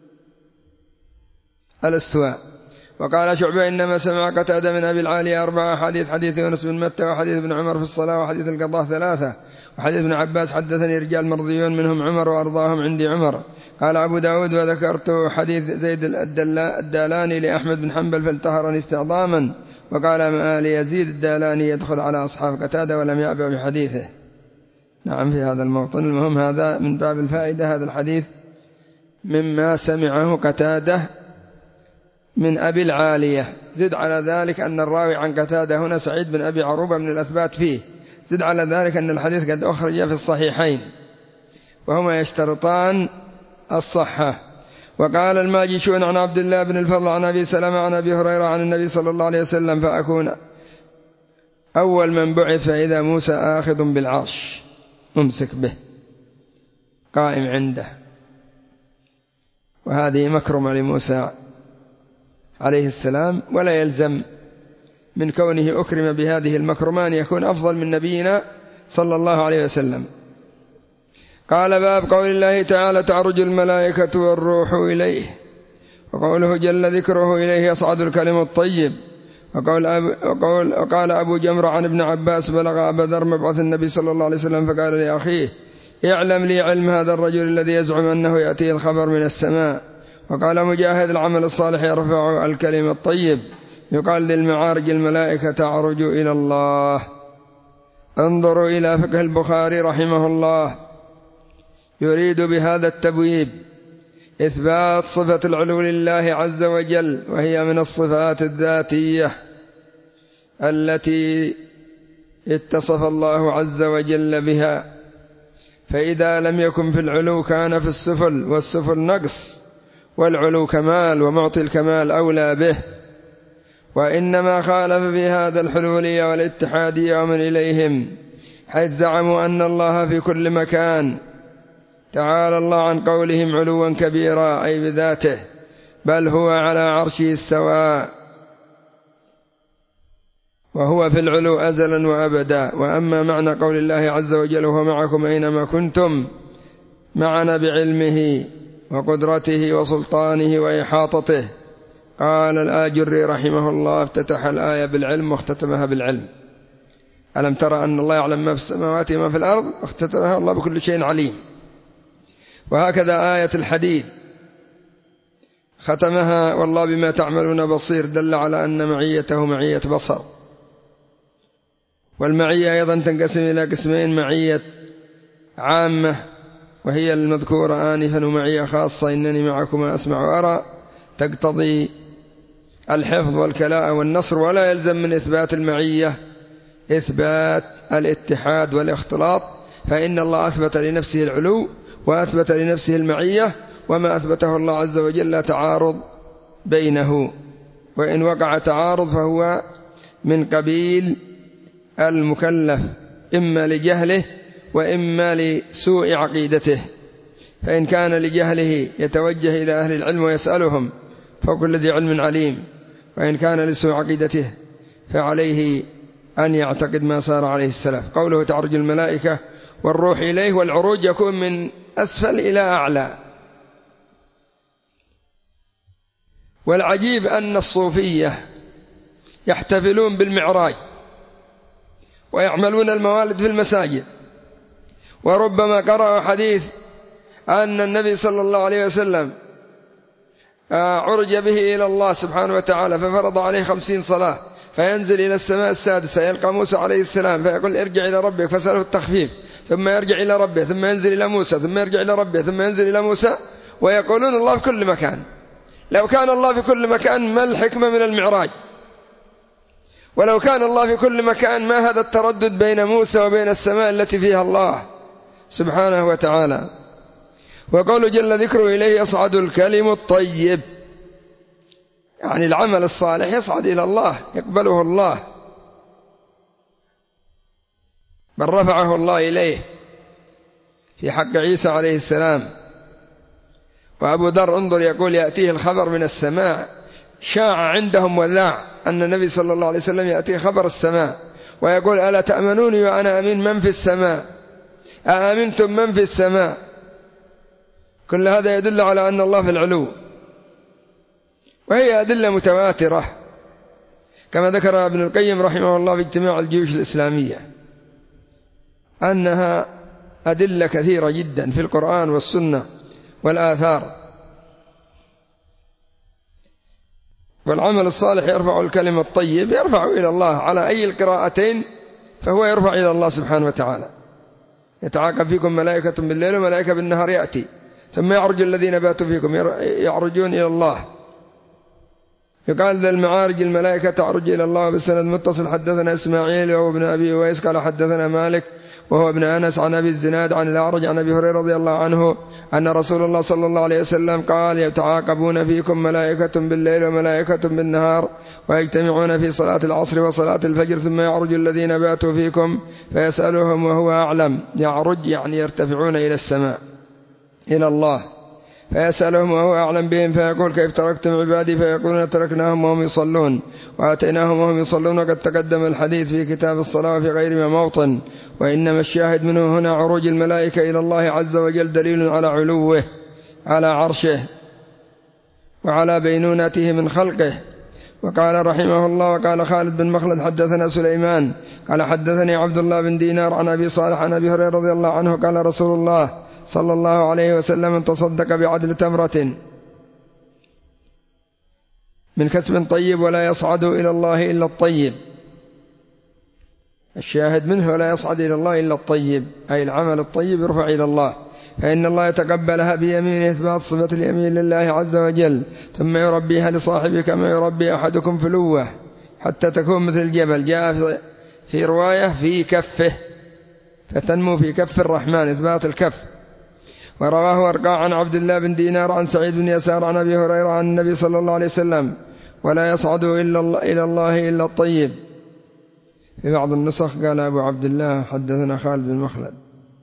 Speaker 1: الاستواء. وقال شعبة إنما سمع قتادة من أبي العالية 4 أحاديث، حديث يونس بن متى وحديث ابن عمر في الصلاة وحديث القضاء 3 وحديث ابن عباس حدثني رجال مرضيون منهم عمر وأرضاهم عندي عمر. قال أبو داود وذكرت حديث زيد الدالاني لأحمد بن حنبل فالتهرني استعظاما، وقال ما ليزيد الدالاني يدخل على أصحاب قتادة ولم يأبع بحديثه. نعم في هذا الموطن. المهم هذا من باب الفائدة، هذا الحديث مما سمعه قتادة من أبي العالية. زد على ذلك أن الراوي عن قتادة هنا سعيد بن أبي عروبة من الأثبات فيه. زد على ذلك أن الحديث قد أخرج في الصحيحين وهما يشترطان الصحة. وقال الماجشون عن عبد الله بن الفضل عن أبي سلمة عن أبي هريرة عن النبي صلى الله عليه وسلم فأكون أول من بعث فإذا موسى آخذ بالعرش ممسك به قائم عنده. وهذه مكرمة لموسى عليه السلام، ولا يلزم من كونه أكرم بهذه المكرمان يكون أفضل من نبينا صلى الله عليه وسلم. قال باب قول الله تعالى تعرج الملائكة والروح إليه. وقوله جل ذكره إليه يصعد الكلم الطيب. وقال أبو جمرة عن ابن عباس بلغ أبا ذر مبعث النبي صلى الله عليه وسلم فقال لأخيه اعلم لي علم هذا الرجل الذي يزعم أنه يأتيه الخبر من السماء. وقال مجاهد العمل الصالح يرفع الكلم الطيب. يقال للمعارج الملائكة تعرج إلى الله. انظروا إلى فقه البخاري رحمه الله، يريد بهذا التبويب إثبات صفة العلو لله عز وجل، وهي من الصفات الذاتية التي اتصف الله عز وجل بها. فإذا لم يكن في العلو كان في السفل، والسفل نقص، والعلو كمال، ومعطي الكمال أولى به. وإنما خالف في هذا الحلولية والاتحادية ومن إليهم، حيث زعموا أن الله في كل مكان. تعالى الله عن قولهم علوا كبيرا أي بذاته، بل هو على عرشه استوى، وهو في العلو أزلا وأبدا. وأما معنى قول الله عز وجل هو معكم أينما كنتم، معنا بعلمه وقدرته وسلطانه وإحاطته. قال الآجري رحمه الله افتتح الآية بالعلم واختتمها بالعلم. ألم ترى أن الله يعلم ما في السماوات وما في الأرض، واختتمها الله بكل شيء عليم. وهكذا آية الحديد ختمها والله بما تعملون بصير، دل على أن معيته معية بصر. والمعية أيضا تنقسم إلى قسمين: معية عامة وهي المذكورة آنفا، ومعية خاصة إنني معكما أسمع وأرى، تقتضي الحفظ والكلاء والنصر. ولا يلزم من إثبات المعية إثبات الاتحاد والاختلاط، فإن الله أثبت لنفسه العلو وأثبت لنفسه المعية، وما أثبته الله عز وجل لا تعارض بينه. وإن وقع تعارض فهو من قبيل المكلف، إما لجهله وإما لسوء عقيدته. فإن كان لجهله يتوجه إلى أهل العلم ويسألهم، فكل ذي علم عليم. وإن كان لسوء عقيدته فعليه أن يعتقد ما صار عليه السلف. قوله تعرج الملائكة والروح إليه، والعروج يكون من أسفل إلى أعلى. والعجيب أن الصوفية يحتفلون بالمعراج ويعملون الموالد في المساجد، وربما قرأوا حديث أن النبي صلى الله عليه وسلم عرج به إلى الله سبحانه وتعالى ففرض عليه 50 صلاة، فينزل إلى السماء السادسة يلقى موسى عليه السلام فيقول ارجع إلى ربك فسأله التخفيف، ثم يرجع إلى ربه، ثم ينزل إلى موسى، ثم يرجع إلى ربه، ثم ينزل إلى موسى، ويقولون الله في كل مكان. لو كان الله في كل مكان ما الحكمة من المعراج؟ ولو كان الله في كل مكان ما هذا التردد بين موسى وبين السماء التي فيها الله سبحانه وتعالى؟ وقوله جل ذكره إليه يصعد الكلم الطيب، يعني العمل الصالح يصعد إلى الله، يقبله الله، بل رفعه الله إليه في حق عيسى عليه السلام. وأبو ذر انظر يقول يأتيه الخبر من السماء، شاع عندهم وذاع أن النبي صلى الله عليه وسلم يأتيه خبر السماء، ويقول ألا تأمنوني وأنا أمين من في السماء، أأمنتم من في السماء؟ كل هذا يدل على أن الله في العلو، وهي أدلة متواترة كما ذكر ابن القيم رحمه الله في اجتماع الجيوش الإسلامية، أنها أدلة كثيرة جدا في القرآن والسنة والآثار. والعمل الصالح يرفع الكلمة الطيب، يرفع إلى الله على أي القراءتين، فهو يرفع إلى الله سبحانه وتعالى. يتعاقب فيكم ملائكة بالليل وملائكة بالنهار يأتي، ثم يعرج الذين باتوا فيكم يعرجون إلى الله. يقال ذا المعارج الملائكة تعرج إلى الله. بالسند متصل حدثنا إسماعيل وهو ابن أبي أويس قال حدثنا مالك وهو ابن أنس عن أبي الزناد عن الأعرج عن أبي هريرة رضي الله عنه أن رسول الله صلى الله عليه وسلم قال يتعاقبون فيكم ملائكة بالليل وملائكة بالنهار، ويجتمعون في صلاة العصر وصلاة الفجر، ثم يعرج الذين باتوا فيكم فيسألهم وهو أعلم. يعرج يعني يرتفعون إلى السماء إلى الله، فيسألهم وهو أعلم بهم فيقول كيف تركتم عبادي؟ فيقولون تركناهم وهم يصلون وآتيناهم وهم يصلون. وقد تقدم الحديث في كتاب الصلاة في غير ما موطن. وإنما الشاهد منه هنا عروج الملائكة إلى الله عز وجل دليل على علوه على عرشه وعلى بينونته من خلقه. وقال رحمه الله: وقال خالد بن مخلد حدثنا سليمان قال حدثني عبد الله بن دينار عن أبي صالح عن أبي هريرة رضي الله عنه قال رسول الله صلى الله عليه وسلم: تصدق بعدل تمرة من كسب طيب ولا يصعد إلى الله إلا الطيب. الشاهد منه: ولا يصعد إلى الله إلا الطيب، أي العمل الطيب يرفع إلى الله، فإن الله يتقبلها بيمينه إثبات صفة اليمين لله عز وجل، ثم يربيها لصاحبه كما يربي أحدكم فلوه حتى تكون مثل الجبل. جاء في رواية في كفه، فتنمو في كف الرحمن، إثبات الكف. ورواه أرقاع عن عبد الله بن دينار عن سعيد بن يسار عن أبي هريرة عن النبي صلى الله عليه وسلم: ولا يصعد إلى الله إلا الطيب. في بعض النسخ قال أبو عبد الله حدثنا خالد بن مخلد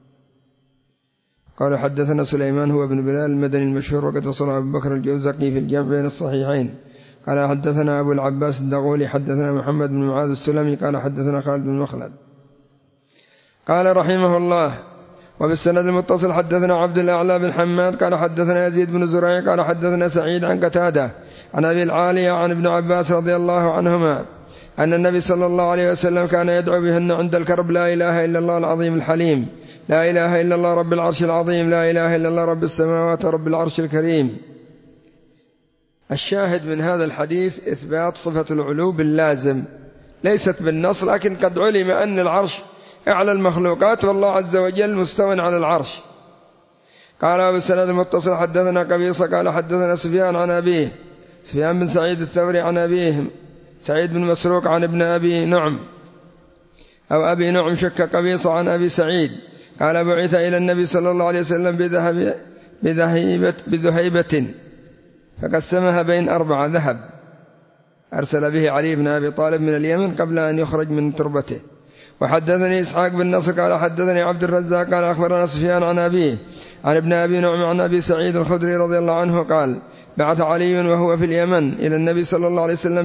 Speaker 1: قال حدثنا سليمان هو بن بلال المدني المشهور، وقد وصل أبو بكر الجوزقي في الجمع بين الصحيحين قال حدثنا أبو العباس الدغولي حدثنا محمد بن معاذ السلمي قال حدثنا خالد بن مخلد. قال رحمه الله: وبالسند المتصل حدثنا عبد الأعلى بن حماد قال حدثنا يزيد بن زريع قال حدثنا سعيد عن قتادة عن أبي العالية عن ابن عباس رضي الله عنهما أن النبي صلى الله عليه وسلم كان يدعو بهن عند الكرب: لا إله إلا الله العظيم الحليم، لا إله إلا الله رب العرش العظيم، لا إله إلا الله رب السماوات رب العرش الكريم. الشاهد من هذا الحديث إثبات صفة العلو باللازم، ليست بالنص، لكن قد علم أن العرش أعلى المخلوقات والله عز وجل مستوى على العرش. قال بالسند المتصل حدثنا قبيصة قال حدثنا سفيان عن أبيه سفيان بن سعيد الثوري عن أبيه سعيد بن مسروق عن ابن أبي نعم أو أبي نعم شك قبيصة عن أبي سعيد قال: بعث إلى النبي صلى الله عليه وسلم بذهيبة فقسمها بين 4 ذهب، أرسل به علي بن أبي طالب من اليمن قبل أن يخرج من تربته. وحدثني إسحاق بن نصر قال حدثني عبد الرزاق قال أخبرنا سفيان عن أبيه عن ابن أبي نعم عن أبي سعيد الخدري رضي الله عنه قال: بعث علي وهو في اليمن إلى النبي صلى الله عليه وسلم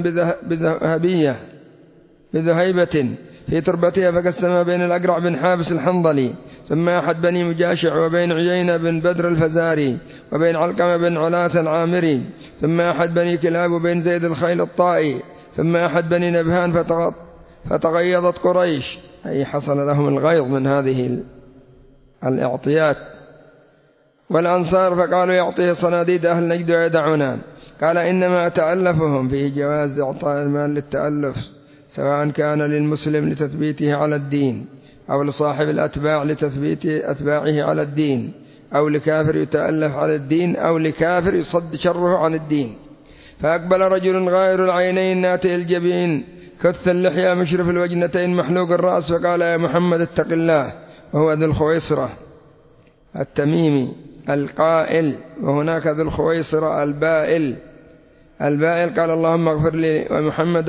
Speaker 1: بذهيبة في تربتها فقسمها بين الأقرع بن حابس الحنظلي ثم أحد بني مجاشع وبين عيينة بن بدر الفزاري وبين علقمة بن علاة العامري ثم أحد بني كلاب وبين زيد الخيل الطائي ثم أحد بني نبهان فتغيظت قريش، أي حصل لهم الغيظ من هذه الإعطيات، والأنصار فقالوا: يعطيه صناديد أهل نجد ويدعونا. قال: إنما أتألفهم، فيه جواز إعطاء المال للتألف سواء كان للمسلم لتثبيته على الدين أو لصاحب الأتباع لتثبيت أتباعه على الدين أو لكافر يتألف على الدين أو لكافر يصد شره عن الدين. فأقبل رجل غائر العينين ناتئ الجبين كث اللحية مشرف الوجنتين محلوق الرأس فقال: يا محمد اتق الله، وهو ذو الخويصرة التميمي القائل، وهناك ذو الخويصرة البائل. قال: اللهم اغفر لي ومحمد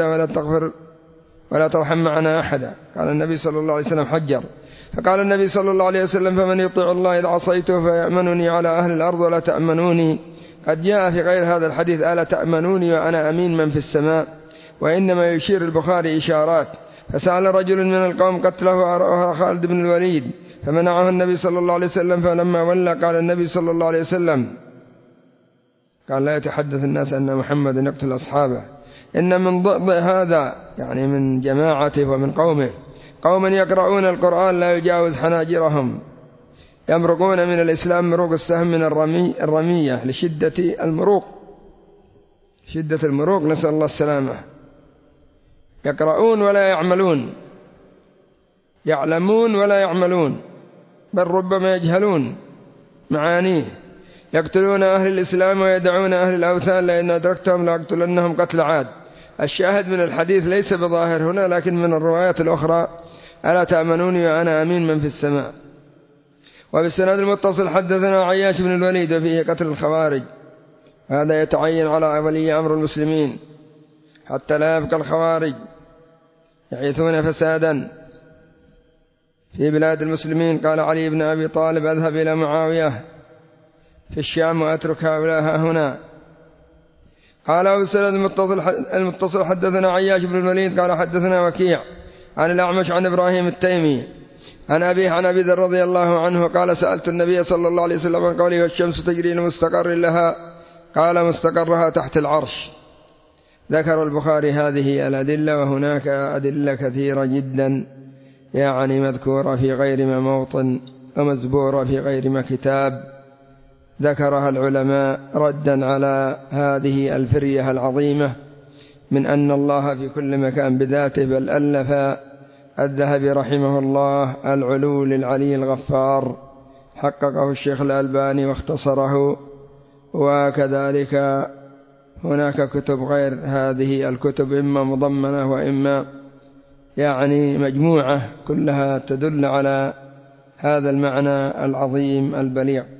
Speaker 1: ولا ترحم معنا أحدا. قال النبي صلى الله عليه وسلم: حجر. فقال النبي صلى الله عليه وسلم: فمن يطيع الله إذ عصيته فيأمنني على أهل الأرض ولا تأمنوني. قد جاء في غير هذا الحديث: ألا تأمنوني وأنا أمين من في السماء. وإنما يشير البخاري إشارات. فسأل رجل من القوم قتله خالد بن الوليد فمنعه النبي صلى الله عليه وسلم، فلما ولى قال النبي صلى الله عليه وسلم قال: لا يتحدث الناس أن محمد يقتل أصحابه، إن من ضئض هذا يعني من جماعته ومن قومه قوما يقرؤون القرآن لا يجاوز حناجرهم يمرقون من الإسلام مروق السهم من الرمية لشدة المروق، شدة المروق، نسأل الله السلامة. يقرؤون ولا يعملون، يعلمون ولا يعملون، بل ربما يجهلون معانيه. يقتلون أهل الإسلام ويدعون أهل الأوثان، لئن أدركتهم لأقتلنهم قتل عاد. الشاهد من الحديث ليس بظاهر هنا، لكن من الروايات الأخرى: ألا تأمنوني وأنا أمين من في السماء. وبالسند المتصل حدثنا عياش بن الوليد وفيه قتل الخوارج، هذا يتعين على ولي أمر المسلمين حتى لا يبقى الخوارج يعيثون فسادا في بلاد المسلمين. قال علي بن أبي طالب: أذهب إلى معاوية في الشام وأترك هؤلاء هنا. قال وبالسند المتصل حدثنا عياش بن الوليد قال حدثنا وكيع عن الأعمش عن إبراهيم التيمي عن أبيه عن أبي ذر رضي الله عنه قال سألت النبي صلى الله عليه وسلم عن قوله والشمس تجري لمستقر لها قال مستقرها تحت العرش. ذكر البخاري هذه الأدلة، وهناك أدلة كثيرة جدا يعني مذكورة في غير ما موطن ومزبورة في غير ما كتاب ذكرها العلماء ردا على هذه الفرية العظيمة من أن الله في كل مكان بذاته، بل ألف الذهبي رحمه الله العلو للعلي الغفار، حققه الشيخ الألباني واختصره. وكذلك هناك كتب غير هذه الكتب إما مضمنة وإما يعني مجموعة، كلها تدل على هذا المعنى العظيم البليغ.